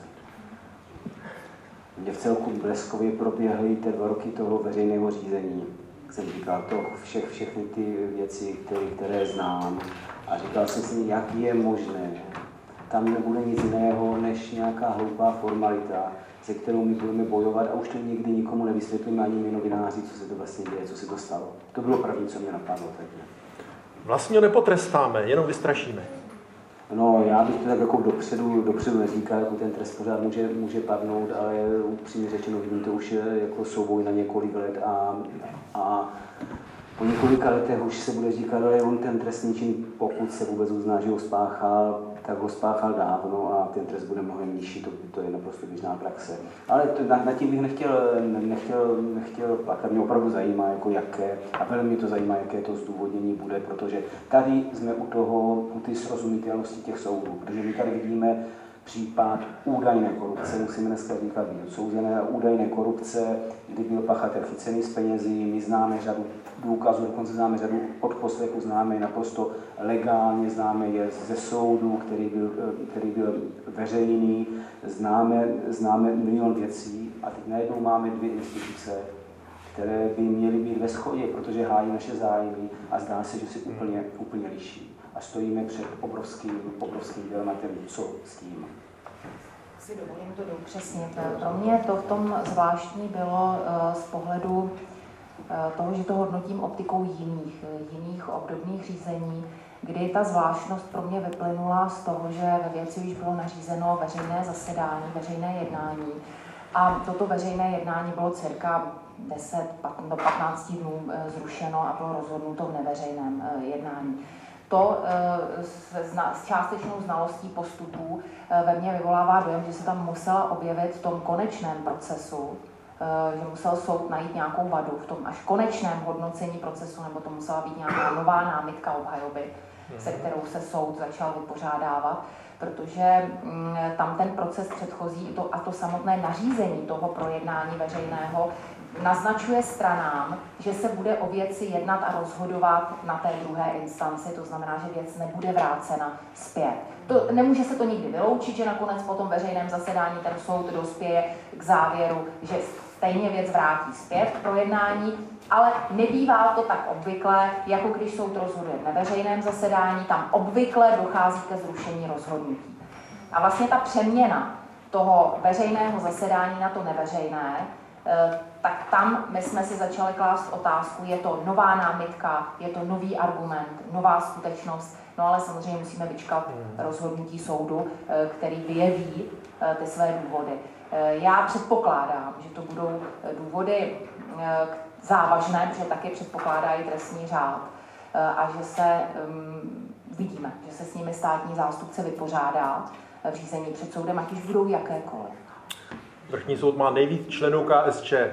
Mně v celku bleskově proběhly ty dva roky toho veřejného řízení. Jak jsem říkal, to všech, všechny ty věci, které, které znám. A říkal jsem si, jak je možné. Tam nebude nic jiného, než nějaká hloupá formalita, se kterou my budeme bojovat a už to nikdy nikomu nevysvětlíme, ani my novináři, co se to vlastně děje, co se to stalo. To bylo první, co mě napadlo. Takže. Vlastně ho nepotrestáme, jenom vystrašíme. No, já bych to tak jako dopředu, dopředu neříkal, jako ten trest pořád může, může padnout, ale upřímně řečeno, vidím to už jako souboj na několik let a, a po několika letech už se bude říkat, ale on ten trestný čin, pokud se vůbec uzná, že ho spáchal, tak ho spáchal dávno a ten trest bude mnohem nižší, to, to je naprosto běžná praxe. Ale to, na, na tím bych nechtěl, nechtěl, nechtěl plakat, mě opravdu zajímá, jako jaké, a velmi mě to zajímá, jaké to zdůvodnění bude, protože tady jsme u toho, u té srozumitelnosti těch soudů, protože my tady vidíme případ údajné korupce, musíme dneska říkat odsouzené údajné korupce, kdy byl pachatel chycený z penězí, my známe řadu důkazů, dokonce známe řadu odposlechu, známe naprosto legálně, známe je ze soudu, který byl, který byl veřejný, známe, známe milion věcí a teď najednou máme dvě instituce, které by měly být ve shodě, protože hájí naše zájmy a zdá se, že si úplně, úplně liší. A stojíme před obrovským, obrovským dilematem, co s tím. Si dovolím to doupřesnit. Pro mě to v tom zvláštní bylo z pohledu toho, že to hodnotím optikou jiných, jiných obdobných řízení, kdy ta zvláštnost pro mě vyplynula z toho, že ve věci již bylo nařízeno veřejné zasedání, veřejné jednání. A toto veřejné jednání bylo cirka deset do patnácti dnů zrušeno a bylo rozhodnuto v neveřejném jednání. To s částečnou znalostí postupů ve mně vyvolává dojem, že se tam musela objevit v tom konečném procesu, že musel soud najít nějakou vadu v tom až konečném hodnocení procesu, nebo to musela být nějaká nová námitka obhajoby, se kterou se soud začal vypořádávat, protože tam ten proces předchozí to, a to samotné nařízení toho projednání veřejného naznačuje stranám, že se bude o věci jednat a rozhodovat na té druhé instanci, to znamená, že věc nebude vrácena zpět. To, nemůže se to nikdy vyloučit, že nakonec po tom veřejném zasedání ten soud dospěje k závěru, že stejně věc vrátí zpět k projednání, ale nebývá to tak obvyklé, jako když soud rozhoduje v neveřejném zasedání, tam obvykle dochází ke zrušení rozhodnutí. A vlastně ta přeměna toho veřejného zasedání na to neveřejné, tak tam my jsme si začali klást otázku, je to nová námitka, je to nový argument, nová skutečnost, no ale samozřejmě musíme vyčkat rozhodnutí soudu, který vyjeví ty své důvody. Já předpokládám, že to budou důvody závažné, protože taky předpokládá i trestní řád a že se, vidíme, že se s nimi státní zástupce vypořádá v řízení před soudem, ať už budou jakékoliv. Vrchní soud má nejvíc členů K S Č.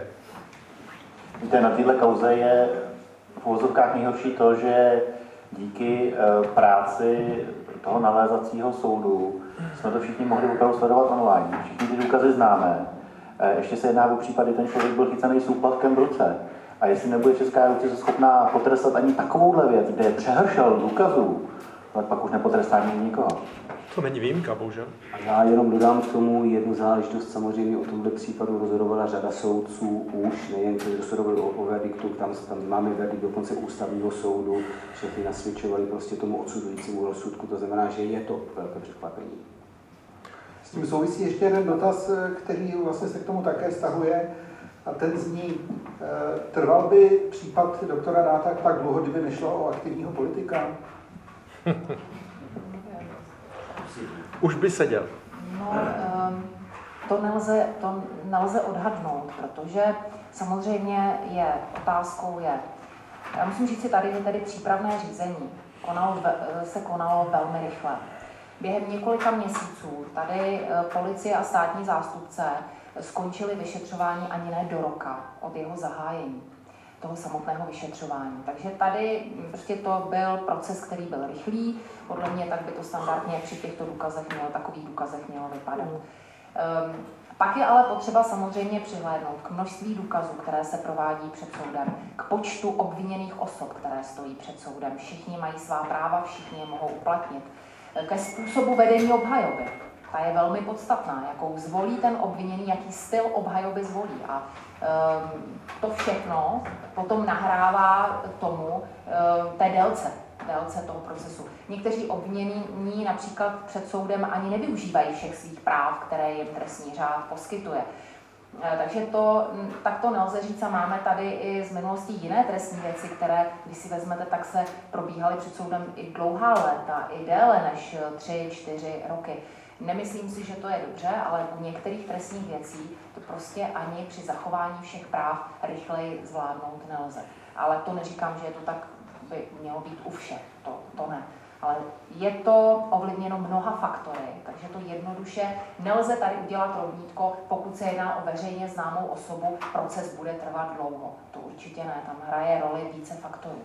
Víte, na této kauze je v uvozovkách nejhorší to, že díky práci toho nalézacího soudu jsme to všichni mohli opravdu sledovat online. Všichni ty důkazy známe. Ještě se jedná o případy, ten člověk byl chycený s úplatkem v ruce. A jestli nebude česká justice schopná potrestat ani takovouhle věc, kde přehršel důkazů, tak pak už nepotrestá ani nikoho. To není výjimka, bohužel. Já jenom dodám k tomu jednu záležitost. Samozřejmě o tomto případu rozhodovala řada soudců už, nejen kteří rozhodovali o, o verdiktu, tam, tam máme verdikt dokonce ústavního soudu, všechny nasvědčovali prostě tomu odsuzujícímu rozsudku, to znamená, že je to velké překvapení. tím souvisí ještě jeden dotaz, který vlastně se k tomu také vztahuje, a ten zní, trval by případ doktora Dáta tak dlouho, kdyby nešlo o aktivního politika? Už by seděl. No, um, to nelze, to nelze odhadnout, protože samozřejmě je otázkou je, já musím říct si tady, že tady přípravné řízení konalo, se konalo velmi rychle. Během několika měsíců tady policie a státní zástupce skončili vyšetřování ani ne do roka od jeho zahájení, toho samotného vyšetřování. Takže tady prostě to byl proces, který byl rychlý. Podle mě tak by to standardně při těchto důkazech mělo, takových důkazech mělo vypadat. Um, pak je ale potřeba samozřejmě přihlédnout k množství důkazů, které se provádí před soudem, k počtu obviněných osob, které stojí před soudem. Všichni mají svá práva, všichni je mohou uplatnit. Ke způsobu vedení obhajoby. Ta je velmi podstatná, jakou zvolí ten obviněný, jaký styl obhajoby zvolí. A um, to všechno potom nahrává tomu um, té délce, délce toho procesu. Někteří obvinění například před soudem ani nevyužívají všech svých práv, které jim trestní řád poskytuje. Takže to, tak to nelze říct a máme tady i z minulosti jiné trestní věci, které, když si vezmete, tak se probíhaly před soudem i dlouhá léta, i déle než tři, čtyři roky. Nemyslím si, že to je dobře, ale u některých trestních věcí to prostě ani při zachování všech práv rychleji zvládnout nelze. Ale to neříkám, že je to tak, by mělo být u všech, to, to ne. Ale je to ovlivněno mnoha faktory, takže to jednoduše nelze tady udělat rovnítko, pokud se jedná o veřejně známou osobu, proces bude trvat dlouho. To určitě ne, tam hraje roli více faktorů.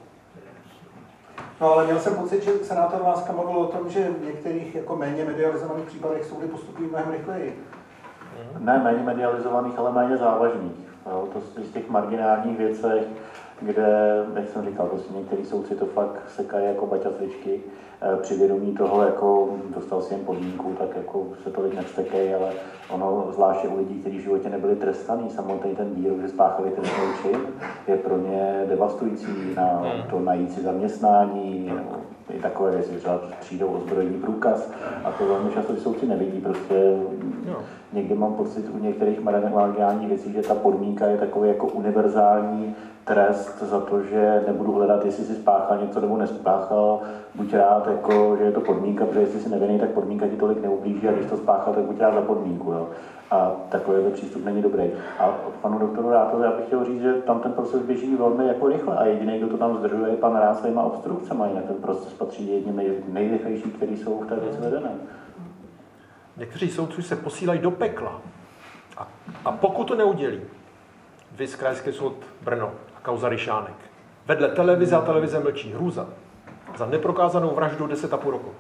No ale měl jsem pocit, že senátor Láska mluvil o tom, že v některých jako méně medializovaných případech soudy postupují mnohem rychleji. Ne méně medializovaných, ale méně závažných. Jo, to z těch marginálních věcech, kde, jak jsem říkal, prostě některý soudci to fakt sekají jako baťa svičky. Při vědomí toho, jako dostal si jen podmínku, tak jako se tolik nevstekej, ale ono, zvláště u lidí, kteří v životě nebyli trestaní, samotný ten díl, že spáchali trestný čin, je pro ně devastující na to najít si zaměstnání, i takové věci, třeba přijdou ozbrojení průkaz a to velmi často ty soudci nevidí, prostě někdy mám pocit u některých marginálních věcí, že ta podmínka je takový jako univerzální trest za to, že nebudu hledat, jestli si spáchal něco nebo nespáchal, buď rád, jako, že je to podmínka, protože jestli si nevinný, tak podmínka ti tolik neublíží a když to spáchal, tak buď rád za podmínku. Jo. A takový přístup není dobrý. A panu doktoru Rátovi já bych chtěl říct, že tam ten proces běží velmi jako rychle a jediný, kdo to tam zdržuje, je pan Rád svýma obstrukcemi, jinak ten proces patří jedním nej, nejrychlejší, který jsou v té věci vedené. Někteří soudci se posílají do pekla a, a pokud to neudělí, viz Krajský soud Brno a kauza Ryšánek. Vedle televize a televize mlčí, hrůza. Za neprokázanou vraždu deset a půl roku.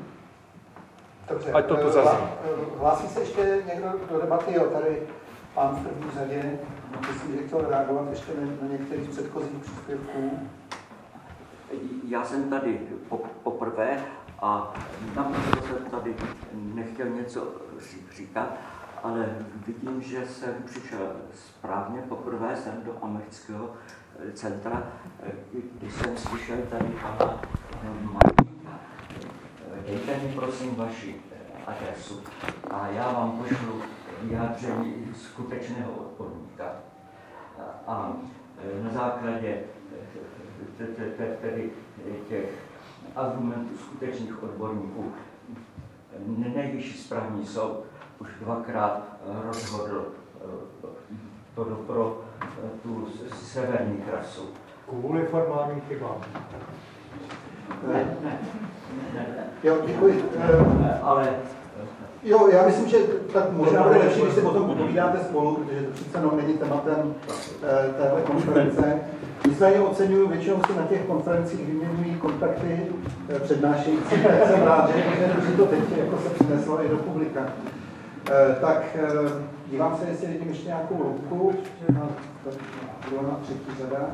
Dobře, ať to tu zazní. Hlásí se ještě někdo do debaty, jo, tady pán v první řadě, myslím, že chtěl reagovat ještě na některých předchozích příspěvků. Já jsem tady poprvé a naprosto jsem tady nechtěl něco říkat, ale vidím, že jsem přišel správně. Poprvé jsem do amerického centra, když jsem slyšel tady pana Martina. Dejte mi prosím vaši adresu a já vám pošlu vyjádření skutečného odborníka. A na základě tedy těch argumentů skutečných odborníků Nejvyšší správní soud už dvakrát rozhodl to pro tu severní trasu. Kvůli formálním chybám. Ne, ne, ne. Jo, děkuji. Ale jo, já myslím, že tak možná bude lepší, když se potom povídáte spolu, protože to přece jenom není tématem téhle konference. Nicméně oceňuji, většinou si na těch konferencích vyměňují kontakty přednášející, tak jsem rád, že to teď jako se přineslo i do publika. Tak dívám se, jestli vidím ještě nějakou louku. Byla na třetí řada.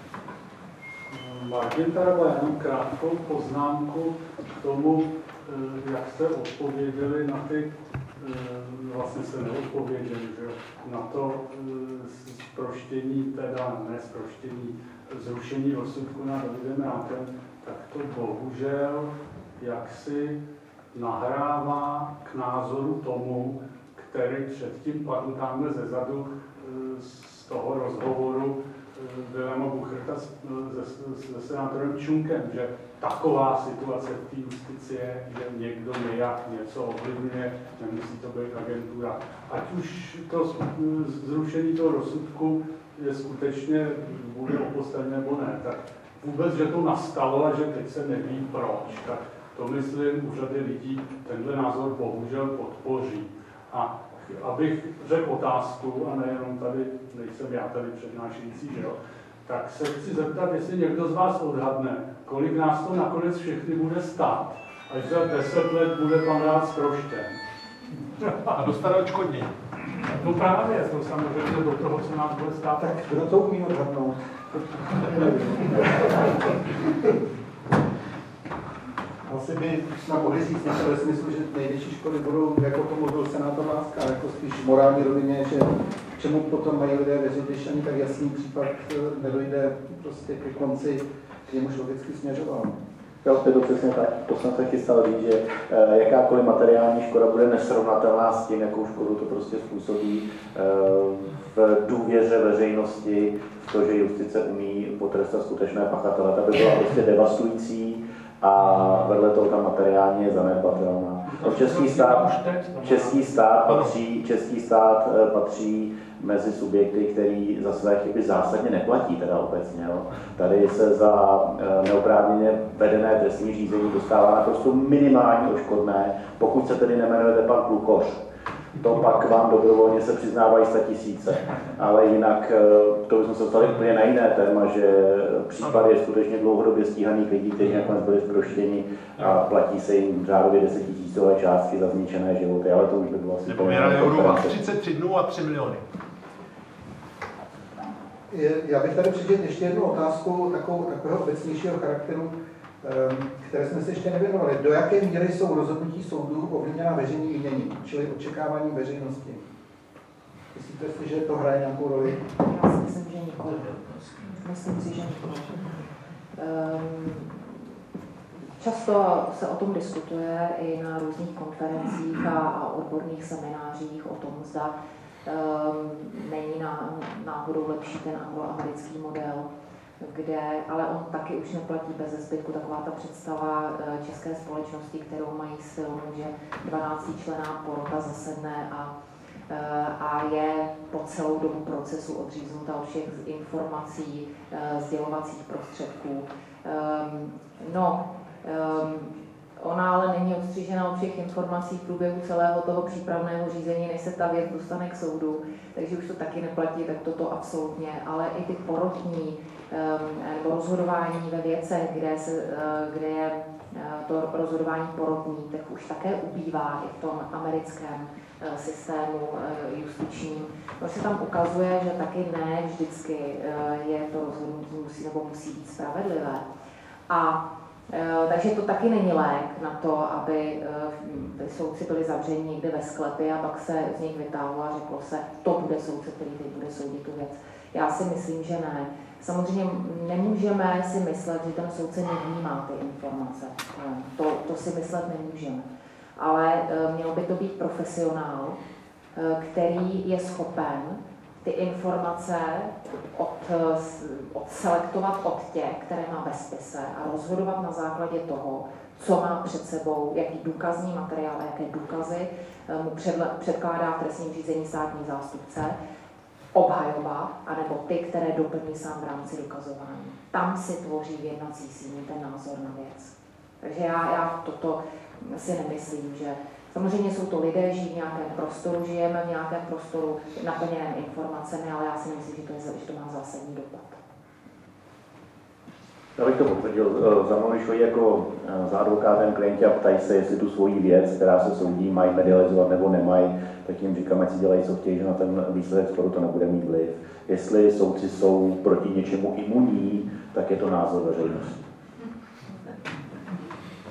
Martin Taraba, jenom krátkou poznámku k tomu, jak jste odpověděli na ty, vlastně se neodpověděli, že na to zproštění, teda ne zproštění, zrušení rozsudku nad Davidem Rákem, tak to bohužel jaksi nahrává k názoru tomu, který předtím padl tamhle ze zadu z toho rozhovoru Vilema Bucherta se, se senátorem Čunkem, že taková situace v té justici je, že někdo nějak něco ovlivňuje, nemusí to být agentura. Ať už to zrušení toho rozsudku je skutečně bude opodstatněné nebo ne, tak vůbec, že to nastalo a že teď se neví proč, tak to myslím u řady lidí tenhle názor bohužel podpoří. A abych řekl otázku, a nejenom tady, nejsem já tady přednášející, že jo, tak se chci zeptat, jestli někdo z vás odhadne, kolik nás to nakonec všechny bude stát, až za deset let bude pan rád zproštěn. A dostane odškodnění. No právě, to samozřejmě do toho, co nás bude stát. Tak kdo to umí odhadnout? Asi by jsme mohli říct něco ve smyslu, že největší škody budou, jako to mluvil senátor Láska, jako spíš v morální rovině, že k čemu potom mají lidé věřit, když ani tak jasný případ nedojde prostě ke konci, k němuž logicky směřoval. Jo, to je to přesně tak. To jsem se chystal říct, že e, jakákoliv materiální škoda bude nesrovnatelná s tím, jakou škodu to prostě způsobí e, v důvěře veřejnosti, v to, že justice umí potrestat skutečné pachatele. Ta by byla prostě devastující a vedle toho ta materiálně je zanedbatelná. Český stát, český stát patří, český stát patří mezi subjekty, který za své chyby zásadně neplatí, teda obecně. Jo. Tady se za neoprávněně vedené trestní řízení dostává naprosto minimální odškodné, pokud se tedy nemenujete pan Klukoš. To pak vám dobrovolně se přiznávají statisíce. Ale jinak to bychom se dostali úplně na jiné téma, že případ je skutečně dlouhodobě stíhaných lidí, kteří nakonec byli zproštěni a platí se jim řádově desetitisícové částky za zničené životy, ale to už by bylo asi... Nepomírané euro třicet tři dnů a tři miliony. Já bych tady přečetl ještě jednu otázku takovou, takového obecnějšího charakteru, které jsme se ještě nevěnovali. Do jaké míry jsou rozhodnutí soudů ovlivněna veřejný mínění, čili očekávání veřejnosti? Myslíte si, že to hraje nějakou roli? Já si myslím, že nikoli. Myslím si, že nikoli. Um, často se o tom diskutuje i na různých konferencích a, a odborných seminářích o tom, zda um, není na, náhodou lepší ten angloamerický model, kde, ale on taky už neplatí bez zbytku, taková ta představa české společnosti, kterou mají silnou, že dvanáctičlenná porota zasedne a, a je po celou dobu procesu odříznuta od všech informací, sdělovacích prostředků. No, ona ale není odstřížena od všech informací v průběhu celého toho přípravného řízení, než se ta věc dostane k soudu, takže už to taky neplatí, tak toto absolutně, ale i ty porotní nebo rozhodování ve věcech, kde, se, kde je to rozhodování porotní, tak už také ubývá i v tom americkém systému justičním. To se tam ukazuje, že taky ne vždycky je to rozhodnutí musí nebo musí být spravedlivé. A takže to taky není lék na to, aby soudci byli zavřeni někde ve sklepě a pak se z nich vytáhlo a řeklo se, to bude soudce, který teď bude soudit tu věc. Já si myslím, že ne. Samozřejmě nemůžeme si myslet, že ten soudce nevnímá ty informace. To, to si myslet nemůžeme. Ale měl by to být profesionál, který je schopen ty informace od, odselektovat od těch, které má ve spise a rozhodovat na základě toho, co má před sebou, jaký důkazní materiál a jaké důkazy mu předkládá v trestním řízení státní zástupce, obhajoba, anebo ty, které doplní sám v rámci dokazování. Tam si tvoří v jednací síni ten názor na věc. Takže já, já toto si nemyslím, že samozřejmě jsou to lidé, žijí v nějakém prostoru, žijeme v nějakém prostoru naplněném informacemi, ale já si nemyslím, že to, je, že to má zásadní dopad. Já bych to potvrdil. Za mnou šli jako za advokátem klienti a ptají se, jestli tu svoji věc, která se soudí, mají medializovat nebo nemají, tak jim říkám, ať si dělají, co chtějí, že na ten výsledek sporu to nebude mít vliv. Jestli soudci jsou proti něčemu imunní, tak je to názor veřejnosti.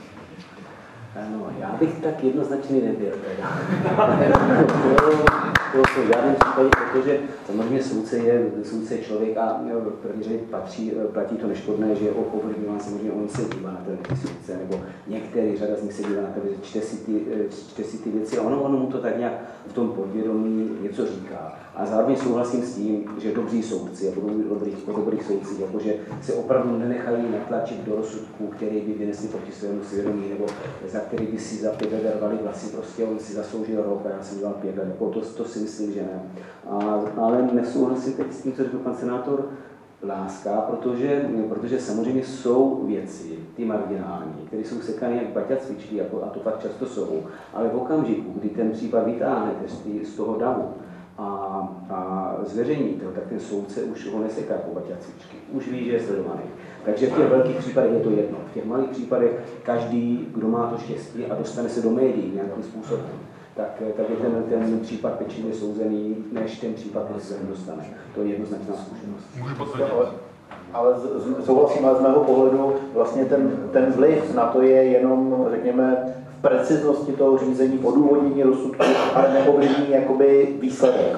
Ano, já bych tak jednoznačný nebyl. To v žádném případě, protože samozřejmě soudce je, soudce je člověk a v první řadě patří, platí to neškodné, že je ovlivňován samozřejmě, on se dívá na televizi soudce, nebo některý řada z nich se dívá na televizi, čte si ty, čte si ty věci a ono, ono mu to tak nějak v tom podvědomí něco říká. A zároveň souhlasím s tím, že dobří soudci a budou dobrých, dobrých soudci, jakože se opravdu nenechají natlačit do rozsudku, který by vynesli proti svému svědomí, nebo za který by si za pět let rvali vlasy, prostě on si zasloužil rok a já jsem dělal pět let, jako to, to si myslím, že ne. A, ale nesouhlasím teď s tím, co řekl pan senátor Láska, protože, protože samozřejmě jsou věci, ty marginální, které jsou sekané jak baťa cvičky, jako, a to fakt často jsou, ale v okamžiku, kdy ten případ vytáhnete z, z toho davu, a, a zveřejníte ho, tak ten soudce už ho neseká jako baťa cvičky, už ví, že je sledovaný. Takže v těch velkých případech je to jedno. V těch malých případech každý, kdo má to štěstí a dostane se do médií nějakým způsobem, tak, tak je ten, ten případ pečlivě souzený, než ten případ, který se nedostane. To je jednoznačná zkušenost. Můžu potvrdit. Ale z, souhlasím, ale z mého pohledu vlastně ten, ten vliv na to je jenom, řekněme, v preciznosti toho řízení, odůvodnění rozsudku, ale neovlivní jakoby výsledek.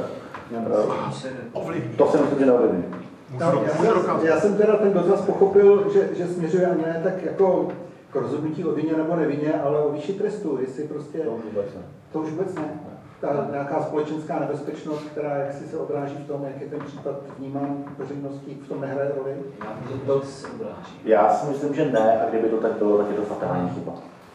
To si myslím, že neovlivní. Já, já, já jsem teda ten dotaz pochopil, že, že směřuje ani ne tak jako k rozhodnutí o vině nebo nevině, ale o výši trestu, jestli prostě... To už vůbec ne. To už vůbec ne. Ta nějaká společenská nebezpečnost, která jaksi se odráží v tom, jak je ten případ vnímán veřejností, v tom nehraje roli? To se odráží. Já si myslím, že ne, a kdyby to tak bylo, tak je to fatální chyba.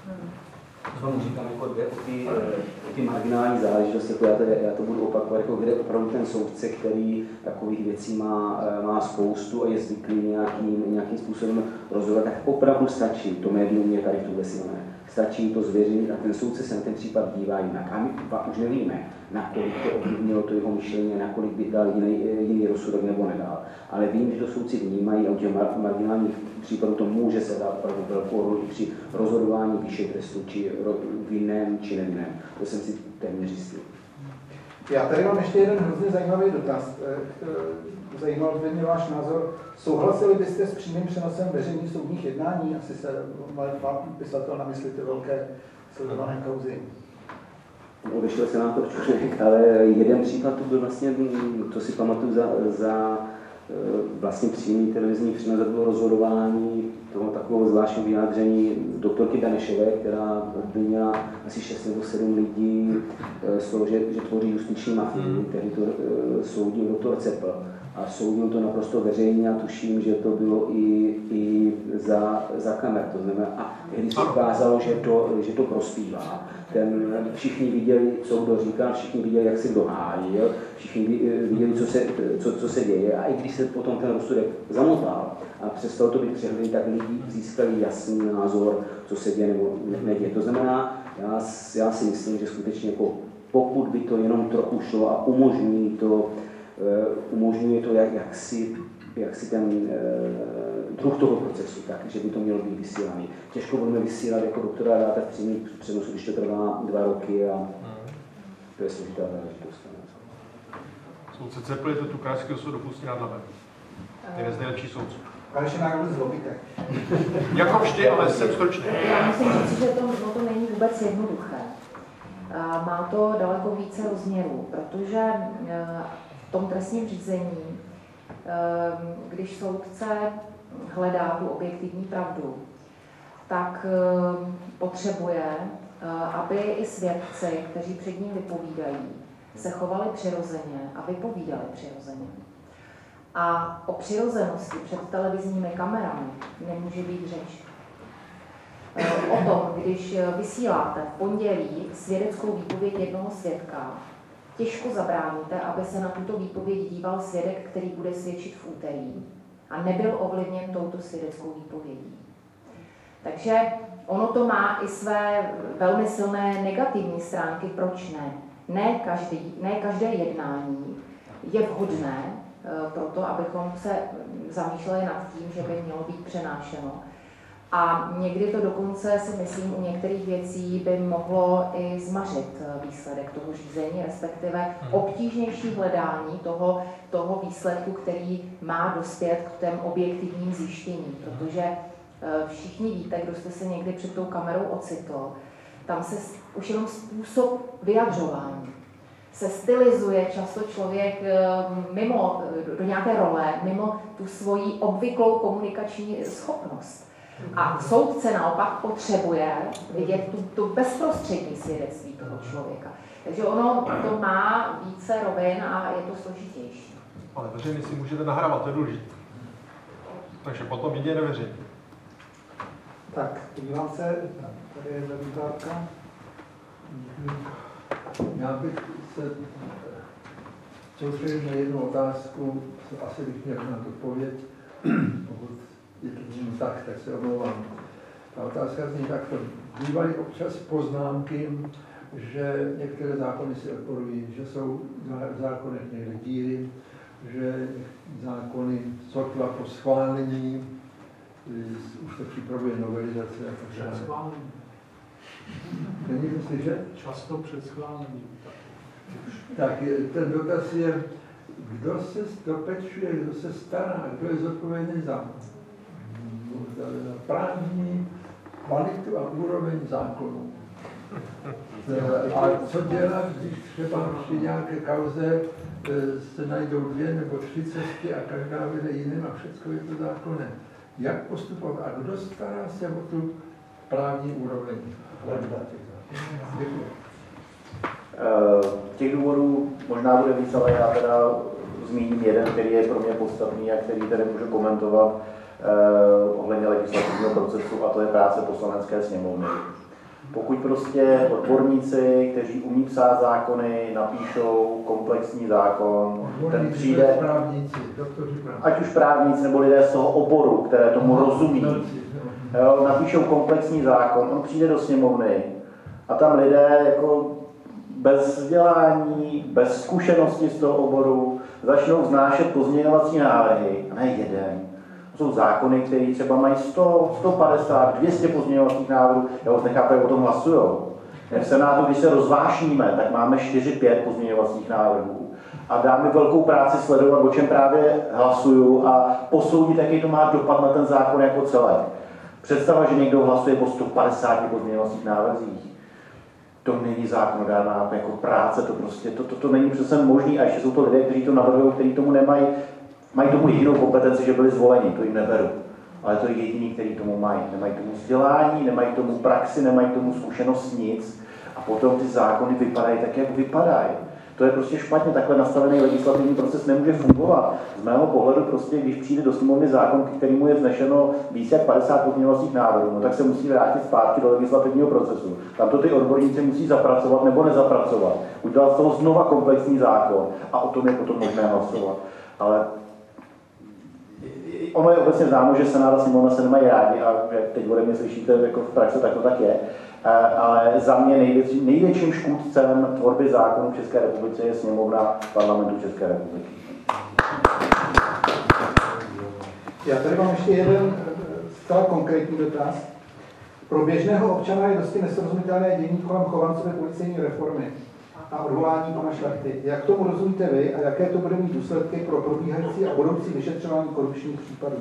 To vám říkám jako dvě ty, ty marginální záležitosti, jako já, to, já to budu opakovat, jako kde opravdu ten soudce, který takových věcí má, má spoustu a je zvyklý nějakým, nějakým způsobem rozhodovat, tak opravdu stačí, to médium je tady v tuhle silné, stačí to zveřejnit a ten soudce se na ten případ dívá jinak. A my už nevíme, nakolik to ovlivnilo to jeho myšlení, nakolik by dal jiný, jiný rozsudek nebo nedal. Ale vím, že to soudci vnímají a u těch marginálních případů to může se dát opravdu velkou roli při rozhodování výše trestu, či vinném, či nevinném. To jsem si téměř jistý. Já tady mám ještě jeden hrozně zajímavý dotaz. Zajímal by mě váš názor. Souhlasili byste s přímým přenosem veřejných soudních jednání? Asi se má pisatel na mysli ty velké sledované kauzy. Odešel senátor Čuček, ale jeden případ to byl vlastně, to si pamatuju za, za vlastně přímý televizní přenos, bylo rozhodování toho takového zvláštního vyjádření doktorky Danešové, která obvinila asi šest nebo sedm lidí z toho, že, že tvoří justiční mafii, který to soudil doktor Cepl. A soudil to naprosto veřejně a tuším, že to bylo i, i za, za kamer. To znamená, a tehdy se ukázalo, že to, že to prospívá. Ten, všichni viděli, co kdo říkal, všichni viděli, jak se kdo hájil, všichni viděli, co se, co, co se děje. A i když se potom ten rozsudek zamotal a přestalo to být přehledný, tak lidi získali jasný názor, co se děje nebo neděje. To znamená, já, já si myslím, že skutečně jako, pokud by to jenom trochu šlo a umožní to, umožňuje to, jak, jak, si, jak si ten uh, druh toho procesu, tak, že by to mělo být vysílaný. Těžko budeme vysílat jako doktora dáta v přímém přenosu, když to trvá dva roky a to je složitá záležitost. Soudce Cepl je to tu Krajského soudu Ústí nad Labem. Jeden z nejlepších soudců. Ale ještě náhodou zlobíte. Jako vždy, ale jsem stručný. Já musím říct, že to, no to není vůbec jednoduché. Má to daleko více rozměrů, protože v tom trestním řízení, když soudce hledá tu objektivní pravdu, tak potřebuje, aby i svědci, kteří před ním vypovídají, se chovali přirozeně a vypovídali přirozeně. A o přirozenosti před televizními kamerami nemůže být řeč. O tom, když vysíláte v pondělí svědeckou výpověď jednoho svědka, těžko zabráníte, aby se na tuto výpověď díval svědek, který bude svědčit v úterý a nebyl ovlivněn touto svědeckou výpovědí. Takže ono to má i své velmi silné negativní stránky, proč ne? Ne, každý, ne každé jednání je vhodné pro to, abychom se zamýšleli nad tím, že by mělo být přenášeno. A někdy to dokonce, si myslím, u některých věcí by mohlo i zmařit výsledek toho řízení, respektive obtížnější hledání toho, toho výsledku, který má dospět k těm objektivním zjištěním. Protože všichni víte, kdo jste se někdy před tou kamerou ocitl, tam se už jenom způsob vyjadřování se stylizuje často člověk mimo, do nějaké role, mimo tu svoji obvyklou komunikační schopnost. A soudce naopak potřebuje vidět tu, tu bezprostřední svědectví toho člověka. Takže ono to má více rovin a je to složitější. Ale veřejně si můžete nahrávat, to je důležité. Takže potom jde neveřejně. Tak, podívám se, tady je zavítátka. Já bych se soustředil na jednu otázku, asi bych měl na to odpověď, pokud je to tak, tak se omlouvám. Ta otázka zní takto. Bývají občas poznámky, že některé zákony si odporují, že jsou v zákonech někde díry, že zákony sotva po schválení, už to připravuje novelizace a tak dále. Není to slyšet? Často před schválením. Tak ten dotaz je, kdo se dopečuje, kdo se stará, kdo je zodpovědný za právní kvalitu a úroveň zákonu. A co dělat, když třeba při nějaké kauze se najdou dvě nebo tři cesty a každá vede jiným a všechno je to zákonné. Jak postupovat a kdo stará se o tu právní úroveň? Děkuji. Těch důvodů možná bude víc, ale já teda zmíním jeden, který je pro mě podstatný a který tady můžu komentovat eh, ohledně legislativního procesu, a to je práce Poslanecké sněmovny. Pokud prostě odborníci, kteří umí psát zákony, napíšou komplexní zákon, ten přijde, ať už právníci nebo lidé z toho oboru, které tomu rozumí, jo, napíšou komplexní zákon, on přijde do sněmovny a tam lidé jako bez vzdělání, bez zkušenosti z toho oboru začnou vznášet pozměňovací návrhy, a ne jeden. To jsou zákony, které třeba mají sto, sto padesát, dvě stě pozměňovacích návrhů, já už nechápu, jak o tom hlasujou. V Senátu, když se rozvášníme, tak máme čtyři pět pozměňovacích návrhů. A dá mi velkou práci sledovat, o čem právě hlasuju a posoudit, jaký to má dopad na ten zákon jako celek. Představa, že někdo hlasuje po sto padesáti pozměňovacích návrzích, to není zákonodárná jako práce, to prostě, to, to, to není přece možný. A ještě jsou to lidé, kteří to navrhují, kteří tomu nemají, mají tomu jedinou kompetenci, že byli zvoleni, to jim neberu. Ale to je jediný, který tomu mají. Nemají tomu vzdělání, nemají tomu praxi, nemají tomu zkušenost, nic. A potom ty zákony vypadají tak, jak vypadají. To je prostě špatně, takhle nastavený legislativní proces nemůže fungovat. Z mého pohledu prostě, když přijde do sněmovny zákon, k kterému je vznešeno více jak padesát pozměňovacích návrhů, no tak se musí vrátit zpátky do legislativního procesu. Tam to ty odborníci musí zapracovat nebo nezapracovat. Udělat z toho znova komplexní zákon a o tom je potom možné hlasovat. Ale ono je obecně známo, že Senát a sněmovna se nemají rádi a jak teď ode mě slyšíte jako v praxi, tak to tak je. Ale za mě největší, největším škůdcem tvorby zákonů v České republice je sněmovna Parlamentu České republiky. Já tady mám ještě jeden zcela konkrétní dotaz. Pro běžného občana je dosti nesrozumitelné dění kolem Chovancovy policejní reformy a odvolání pana Šlachty. Jak tomu rozumíte vy a jaké to bude mít důsledky pro probíhající a budoucí vyšetřování korupčních případů?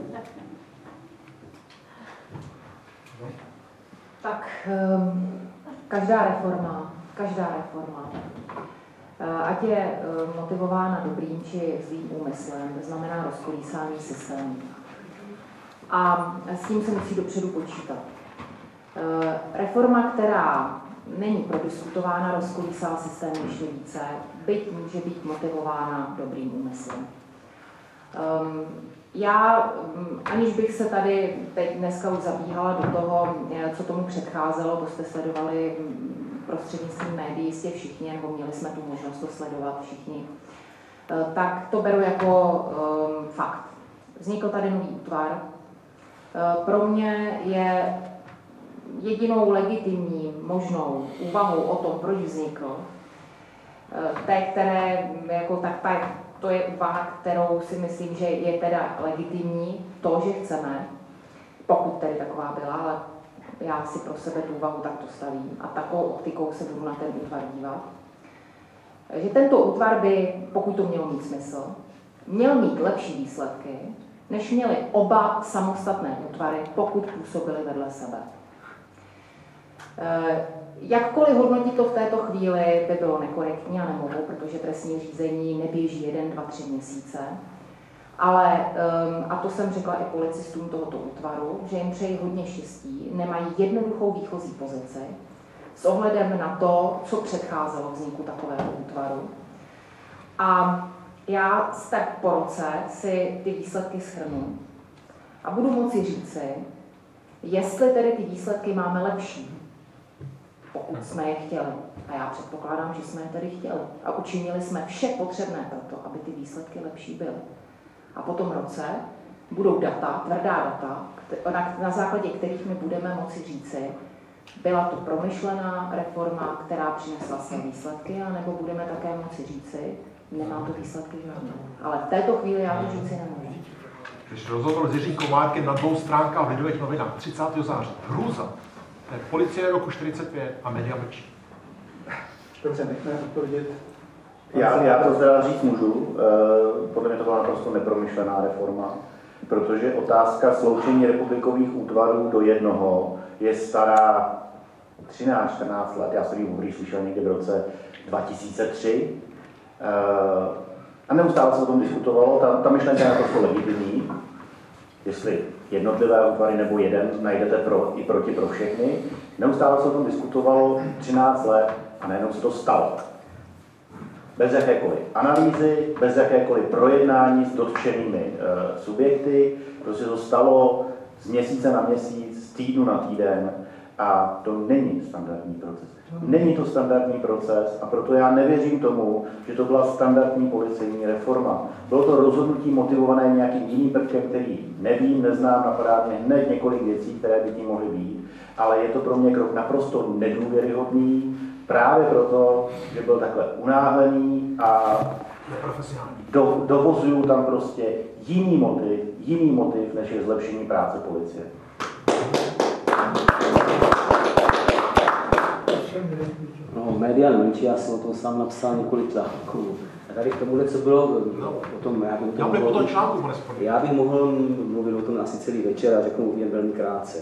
Tak každá reforma, každá reforma, ať je motivována dobrým či zlým úmyslem, to znamená rozkolísání systému. A s tím se musí dopředu počítat. Reforma, která není prodiskutována, rozkolísá systém ještě více, byť může být motivována dobrým úmyslem. Já, aniž bych se tady teď dneska už zabíhala do toho, co tomu předcházelo, to jste sledovali prostřednictvím médií, jistě všichni, nebo měli jsme tu možnost to sledovat všichni, tak to beru jako um, fakt. Vznikl tady nový útvar. Pro mě je jedinou legitimní možnou úvahou o tom, proč vznikl, té, které jako tak, tak to je úvaha, kterou si myslím, že je teda legitimní, to, že chceme, pokud tedy taková byla, ale já si pro sebe tu úvahu takto stavím a takovou optikou se budu na ten útvar dívat, že tento útvar by, pokud to mělo mít smysl, měl mít lepší výsledky, než měly oba samostatné útvary, pokud působily vedle sebe. Jakkoliv hodnotit to v této chvíli by bylo nekorektní a nemohu, protože trestní řízení neběží jeden, dva, tři měsíce. Ale, a to jsem řekla i policistům tohoto útvaru, že jim přeji hodně štěstí, nemají jednoduchou výchozí pozici s ohledem na to, co předcházelo vzniku takového útvaru. A já tak po roce si ty výsledky shrnu a budu moci říci, jestli tedy ty výsledky máme lepší, pokud jsme je chtěli. A já předpokládám, že jsme je tedy chtěli. A učinili jsme vše potřebné pro to, aby ty výsledky lepší byly. A po tom roce budou data, tvrdá data, na, na základě kterých my budeme moci říci, byla to promyšlená reforma, která přinesla své výsledky, anebo budeme také moci říci, nemá to výsledky žádné. Ale v této chvíli já to říci nemůžu. Když rozhodl s Jiřím Komárkem na dvou stránkách v Lidových novinách třicátého září. Hrůza. Policie roku čtyřicet pět a média mlčí. Dobře, nechme odpovědět. Já, já to teda říct můžu. Podle mě to byla naprosto nepromyšlená reforma, protože otázka sloučení republikových útvarů do jednoho je stará třináct čtrnáct let. Já jsem ji poprvé slyšel někdy v roce dva tisíce tři. A neustále se o tom diskutovalo. Ta, ta myšlenka je naprosto legitimní. Jestli jednotlivé útvary nebo jeden najdete pro, i proti pro všechny. Neustále se o tom diskutovalo třináct let a najednou se to stalo. Bez jakékoliv analýzy, bez jakékoliv projednání s dotčenými e, subjekty. Prostě to stalo z měsíce na měsíc, z týdnu na týden a to není standardní proces. Není to standardní proces a proto já nevěřím tomu, že to byla standardní policejní reforma. Bylo to rozhodnutí motivované nějakým jiným prvkem, který nevím, neznám, napadá mě hned několik věcí, které by tím mohly být, ale je to pro mě krok naprosto nedůvěryhodný, právě proto, že byl takhle unáhlený a do, dovozuju tam prostě jiný motiv, jiný motiv, než je zlepšení práce policie. No, média nemlčí, já jsem o tom sám napsal několik článků. A tady k tomuhle, co bylo no, o tom, já bych, já bych mohl, o tom článku, já bych mohl mluvit o tom asi celý večer a řeknu jen velmi krátce.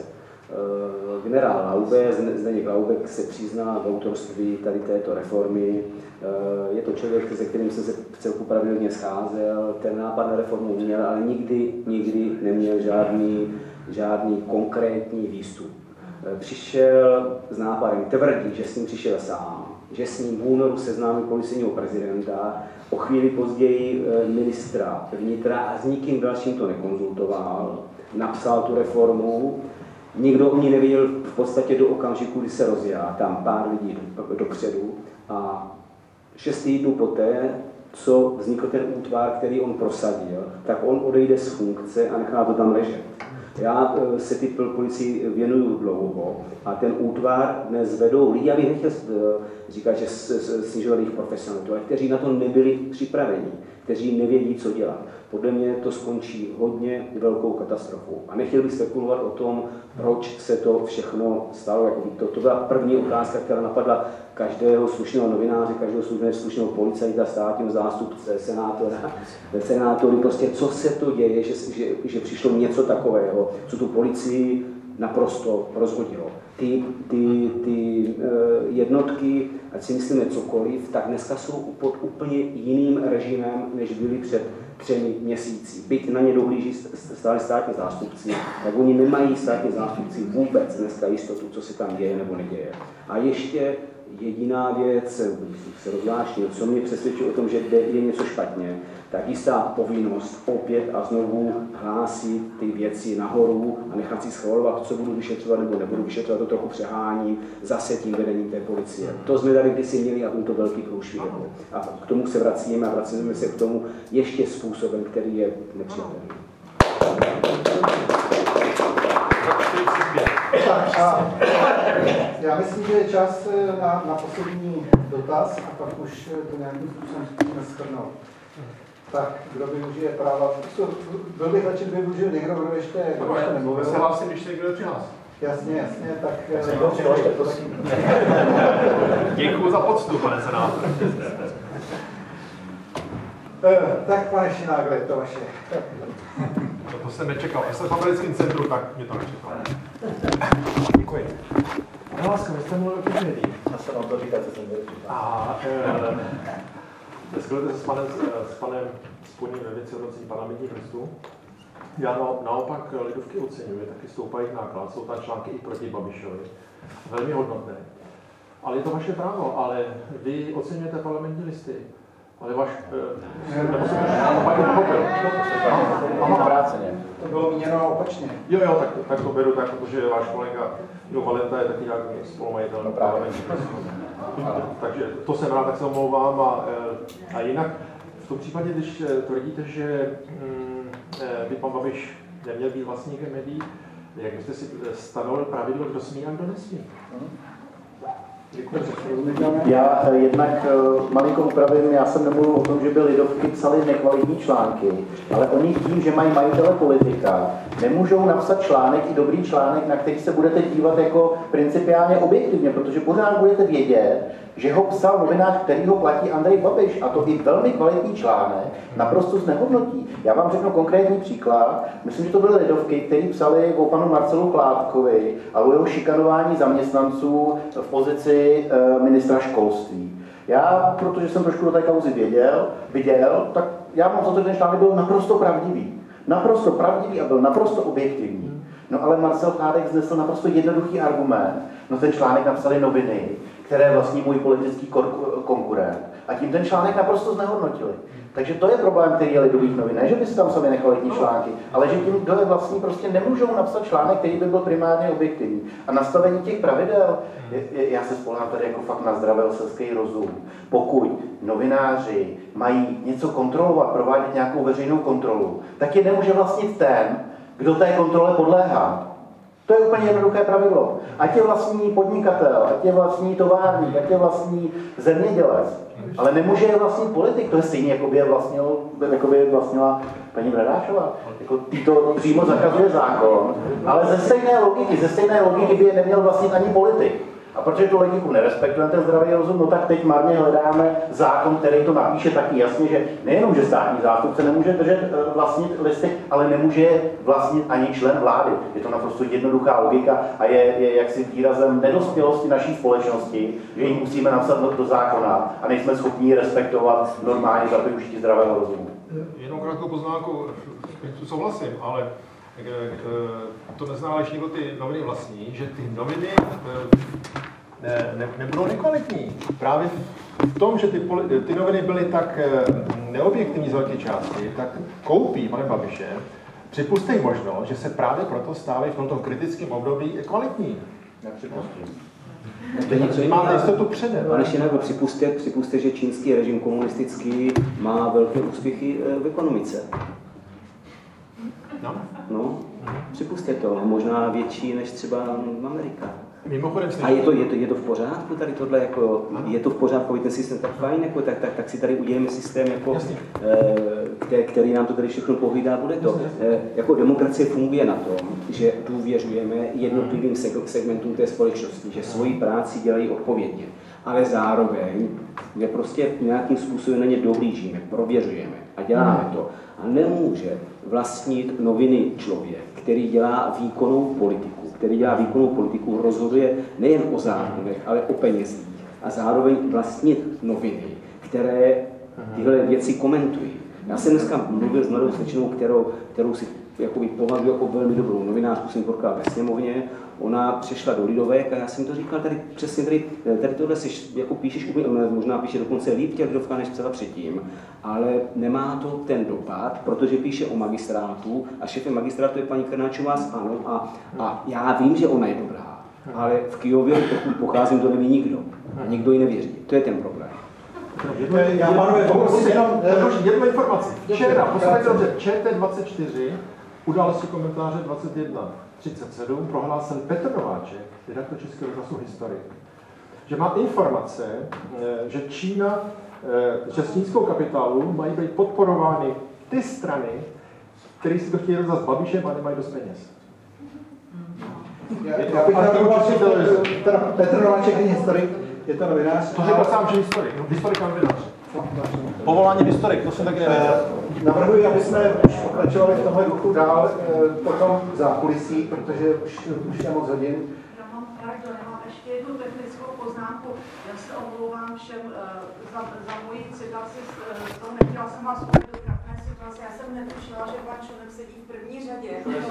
Uh, generál Laube, Zdeněk Laubek se přizná v autorství tady této reformy. Uh, je to člověk, se kterým jsem se v celku pravidelně scházel, ten nápad na reformu měl, ale nikdy, nikdy neměl žádný, žádný konkrétní výstup. Uh, přišel s nápadem, tvrdí, že s ním přišel sám, že s ním v únoru seznámil policejního prezidenta, o chvíli později uh, ministra vnitra a s nikým dalším to nekonzultoval, napsal tu reformu. Nikdo o ní nevěděl v podstatě do okamžiku, kdy se rozjela, tam pár lidí dopředu a šest týdnů poté, co vznikl ten útvar, který on prosadil, tak on odejde z funkce a nechá to tam ležet. Já se ty policii věnuju dlouho a ten útvar dnes vedou lidi, já bych nechtěl říkat, že snižovali jejich profesionalitu, ale kteří na to nebyli připraveni, kteří nevědí, co dělat. Podle mě to skončí hodně velkou katastrofou. A nechtěl bych spekulovat o tom, proč se to všechno stalo. To, to byla první otázka, která napadla každého slušného novináře, každého slušného policajta, státního zástupce, senátora, senátory, prostě co se to děje, že, že, že přišlo něco takového, co tu policii naprosto rozhodilo. Ty, ty, ty jednotky, ať si myslíme cokoliv, tak dneska jsou pod úplně jiným režimem, než byli před třemi měsíci. Byť na ně dohlíží stále státní zástupci, tak oni nemají státní zástupci vůbec dneska jistotu, co se tam děje nebo neděje. A ještě jediná věc, se rozvláštnil, co mě přesvědčuje o tom, že je něco špatně, tak jistá povinnost opět a znovu hlásit ty věci nahoru a nechat si schvalovat, co budu vyšetřovat nebo nebudu vyšetřovat, to trochu přehání zase tím vedením té policie. To jsme tady kdysi měli a byl to velký průšvih. A k tomu se vracíme a vracíme se k tomu ještě způsobem, který je nepřijatelný. Tak a já myslím, že je čas na, na poslední dotaz a pak už to nějakým způsobem zkusíme shrnout. Tak, kdo využije práva? Byl bych radši, kdyby využil někdo, kdo ještě, kdo ještě nemluvil. Já se hlásím, když se někdo přihlásí. Jasně, jasně, tak... Se někdo přihlašte, prosím. Děkuju za poctu, pane senátore. Tak, pane Šinágle, to vaše. No to jsem nečekal. Já jsem v americkém centru, tak mě to nečekalo. Děkuji. Láska, vy jste mluvil o těch médií. Já jsem vám to říkal, co jsem byl říkal. A e, shodujete se s panem, s panem Spodním ve věci hodnocení parlamentních listů. Já na, naopak lidovky oceňuji, taky stoupají náklad, jsou tam články i proti Babišovi. Velmi hodnotné. Ale je to vaše právo, ale vy oceňujete parlamentní listy. Ale váš... Nebo jsem to pochopil. To bylo míněno opačně. Jo, jo, tak, tak to beru tak, protože váš kolega Jo Valenta je taky nějaký spolumajitel no, parlamentní. Takže to jsem rád, tak se omlouvám. A, a jinak v tom případě, když tvrdíte, že hm, by pan Babiš neměl být vlastníkem médií, jak byste si stanovil pravidlo, kdo smí a kdo nesmí? Já jednak malinko upravím, já jsem nemluvil o tom, že by lidovky psali nekvalitní články, ale oni tím, že mají majitele politika, nemůžou napsat článek, i dobrý článek, na který se budete dívat jako principiálně objektivně, protože pořád budete vědět, že ho psal novinář, který ho platí Andrej Babiš, a to i velmi kvalitní článek, naprosto znehodnotí. Já vám řeknu konkrétní příklad. Myslím, že to byly lidovky, který psali o panu Marcelu Chládkovi a o jeho šikanování zaměstnanců v pozici e, ministra školství. Já, protože jsem trošku do té kauzy věděl, viděl, tak já mám za to, že ten článek byl naprosto pravdivý. Naprosto pravdivý a byl naprosto objektivní. No ale Marcel Chládek znesl naprosto jednoduchý argument. No ten článek napsali noviny, které vlastní můj politický konkurent. A tím ten článek naprosto znehodnotili. Takže to je problém, který je lidových novin. Ne, že by si tam sami nekvalitní články, ale že tím, kdo je vlastní, prostě nemůžou napsat článek, který by byl primárně objektivní. A nastavení těch pravidel, je, je, já se spolehám tady jako fakt na zdravý selský rozum. Pokud novináři mají něco kontrolovat, provádět nějakou veřejnou kontrolu, tak je nemůže vlastnit ten, kdo té kontrole podléhá. To je úplně jednoduché pravidlo. Ať je vlastní podnikatel, ať je vlastní továrník, ať je vlastní zemědělec, ale nemůže je vlastnit politik. To je stejně, jako by je, vlastnil, jako by je vlastnila paní Bradášová. Jako to přímo zakazuje zákon, ale ze stejné logiky, ze stejné logiky by je neměl vlastnit ani politik. A protože tu logiku nerespektujeme, ten zdravý rozum, no tak teď marně hledáme zákon, který to napíše taky jasně, že nejenom, že státní zástupce nemůže držet vlastnit listy, ale nemůže vlastnit ani člen vlády. Je to naprosto jednoduchá logika a je, je jaksi výrazem nedospělosti naší společnosti, že ji musíme napsat do, do zákona a nejsme schopni ji respektovat normálně za využití zdravého rozumu. Jenom krátkou poznámku, s souhlasím, ale to neznamená, že někdo ty noviny vlastní, že ty noviny ne, ne, nebudou nekvalitní. Právě v tom, že ty, ty noviny byly tak neobjektivní z velké části, tak koupí pane Babiše, připustí možnost, že se právě proto stávají v tomto kritickém období kvalitní. Nepřipustím. Nemáte jistotu předem. Ale ještě nebo připuste, připuste, že čínský režim komunistický má velké úspěchy v ekonomice. No. No, připuste to, možná větší než třeba Amerika. Mimochodem, a je to, je, to, je to v pořádku tady tohle, jako, je to v pořádku, ten systém tak fajn, jako, tak, tak, tak si tady uděláme systém, jako, který, který nám to tady všechno pohlídá, bude to. E, jako demokracie funguje na tom, že důvěřujeme jednotlivým segmentům té společnosti, že svoji práci dělají odpovědně, ale zároveň že prostě nějakým způsobem na ně dohlížíme, prověřujeme a děláme to. A nemůže vlastnit noviny člověk, který dělá výkonnou politiku, který dělá výkonnou politiku, rozhoduje nejen o zákonech, ale o penězích. A zároveň vlastnit noviny, které tyhle věci komentují. Já jsem dneska mluvil s mladou slečnou, kterou, kterou si jakoby považuji jako velmi dobrou novinářku, jsem potkal ve sněmovně. Ona přešla do Lidovek a já jsem to říkal, tady přesně tady, tady tohle si jako píšeš, možná píše dokonce líp těch Lidovka, než psala předtím, ale nemá to ten dopad, protože píše o magistrátu a šéfem magistrátu je paní Krnáčová z ANO a, a já vím, že ona je dobrá, ale v Kyjově, pokud pocházím, to neví nikdo a nikdo ji nevěří. To je ten problém. Já mám jednu informaci. Včera, posledně dobře, Č T dvacet čtyři, události komentáře dvacet jedna třicet sedm, prohlásil Petr Nováček, redaktor Českého rozhlasu Historik, že má informace, že Čína, že z čínského kapitálu mají být podporovány ty strany, které si to chtějí rozdat s Babišem a nemají dost peněz. Já, já bych teda Petr Nováček není historik, je to novinář. To řekl sám, že historik, no, historik a novinář. Povolání historik, to jsem taky nevěděl. Navrhuji, aby jsme už pokračovali v tomhle duchu dál, potom zákulisí, protože už, už je moc hodin. Já mám pravdu, nemám ještě ještě jednu technickou poznámku. Já se omlouvám všem uh, za, za moji citaci z, z toho, nechtěla jsem vás uvést do trapné situace. Já jsem netušila, že pan Čunek sedí v první řadě.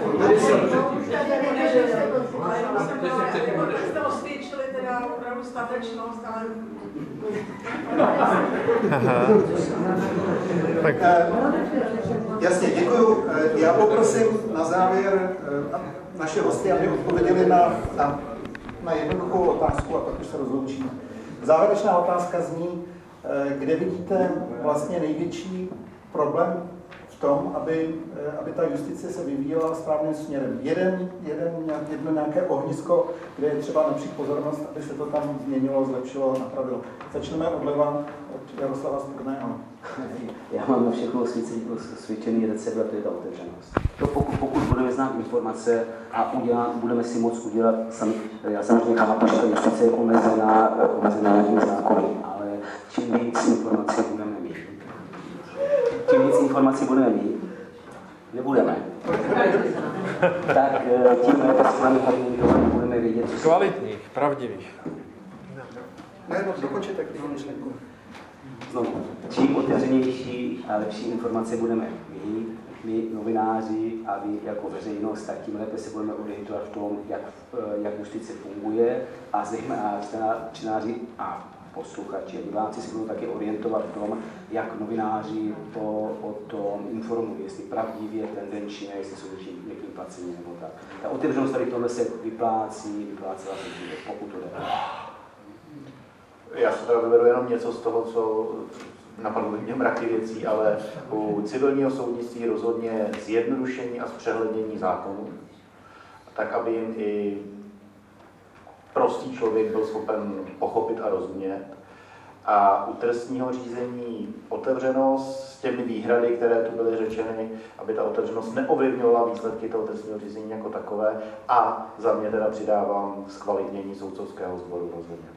Ale jenom jsem byla, jako tak jste osvědčili teda opravdu statečnost, ale... Tak, jasně, děkuju. Já poprosím na závěr naše hosty, aby odpověděli na, na, na jednoduchou otázku a pak už se rozloučíme. Závěrečná otázka zní, kde vidíte vlastně největší problém v tom, aby, aby ta justice se vyvíjela správným směrem. Jeden, jeden, jedno nějaké ohnisko, kde je třeba napřít pozornost, aby se to tam změnilo, zlepšilo, napravilo. Začneme odleva od Jaroslava Spurného. Já mám na všechno osvědčený recept, a to je ta otevřenost. To pokud, pokud budeme znát informace a udělá, budeme si moct udělat sami, já samozřejmě chápu, že ta justice je omezená, omezená tím zákonem, ale čím víc informací budeme mít, čím víc informací budeme mít, nebudeme, tak tím lépe se budeme komunikovat, budeme vědět, co kvalitních, pravdivých. Ne, no, dokončit tak myšlenku. Znovu, čím otevřenější a lepší informace budeme mít, my novináři a vy jako veřejnost, tak tím lépe se budeme orientovat v tom, jak, jak justice funguje a zejména čtenáři a posluchači a diváci se budou také orientovat v tom, jak novináři to, o tom informují, jestli pravdivě, tendenčně, jestli jsou někým placení nebo tak. Ta otevřenost tady tohle se vyplácí, vyplácela se dříve, pokud to jde. Já se teda vyberu jenom něco z toho, co napadlo mě mraky věcí, ale u civilního soudnictví rozhodně zjednodušení a zpřehlednění zákonů, tak aby jim i prostý člověk byl schopen pochopit a rozumět. A u trestního řízení otevřenost s těmi výhrady, které tu byly řečeny, aby ta otevřenost neovlivňovala výsledky toho trestního řízení jako takové. A za mě teda přidávám zkvalitnění soudcovského sboru rozhodně.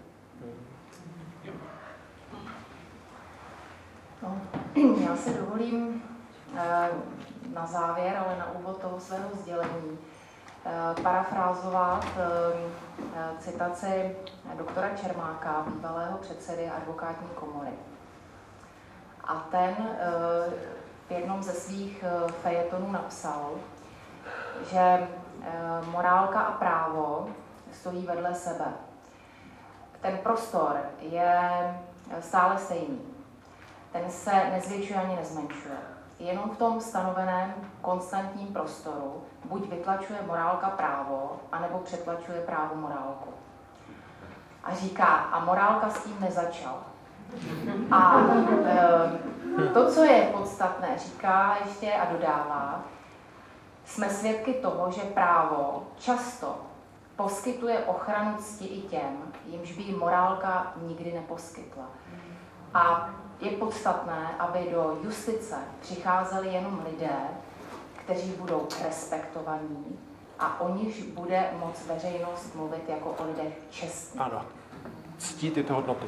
No, já si dovolím na závěr, ale na úvod toho svého sdělení parafrázovat citaci doktora Čermáka, bývalého předsedy advokátní komory. A ten v jednom ze svých fejetonů napsal, že morálka a právo stojí vedle sebe. Ten prostor je stále stejný. Ten se nezvětšuje ani nezmenšuje. Jenom v tom stanoveném konstantním prostoru buď vytlačuje morálka právo, anebo přetlačuje právo morálku. A říká, a morálka s tím nezačal. A e, to, co je podstatné, říká ještě a dodává, jsme svědky toho, že právo často poskytuje ochranu cti i těm, jimž by morálka nikdy neposkytla. A je podstatné, aby do justice přicházeli jenom lidé, kteří budou respektovaní a o nichž bude moc veřejnost mluvit jako o lidech čestných. Ano, ctít tyto hodnoty.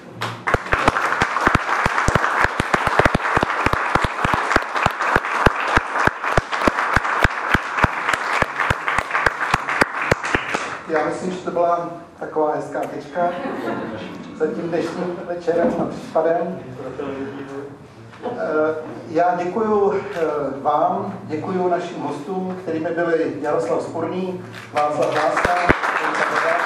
Já myslím, že to byla taková hezká tečka za tím dnešním večerem a případem. Já děkuju vám, děkuju našim hostům, kterými byli Jaroslav Spurný, Václav Láska,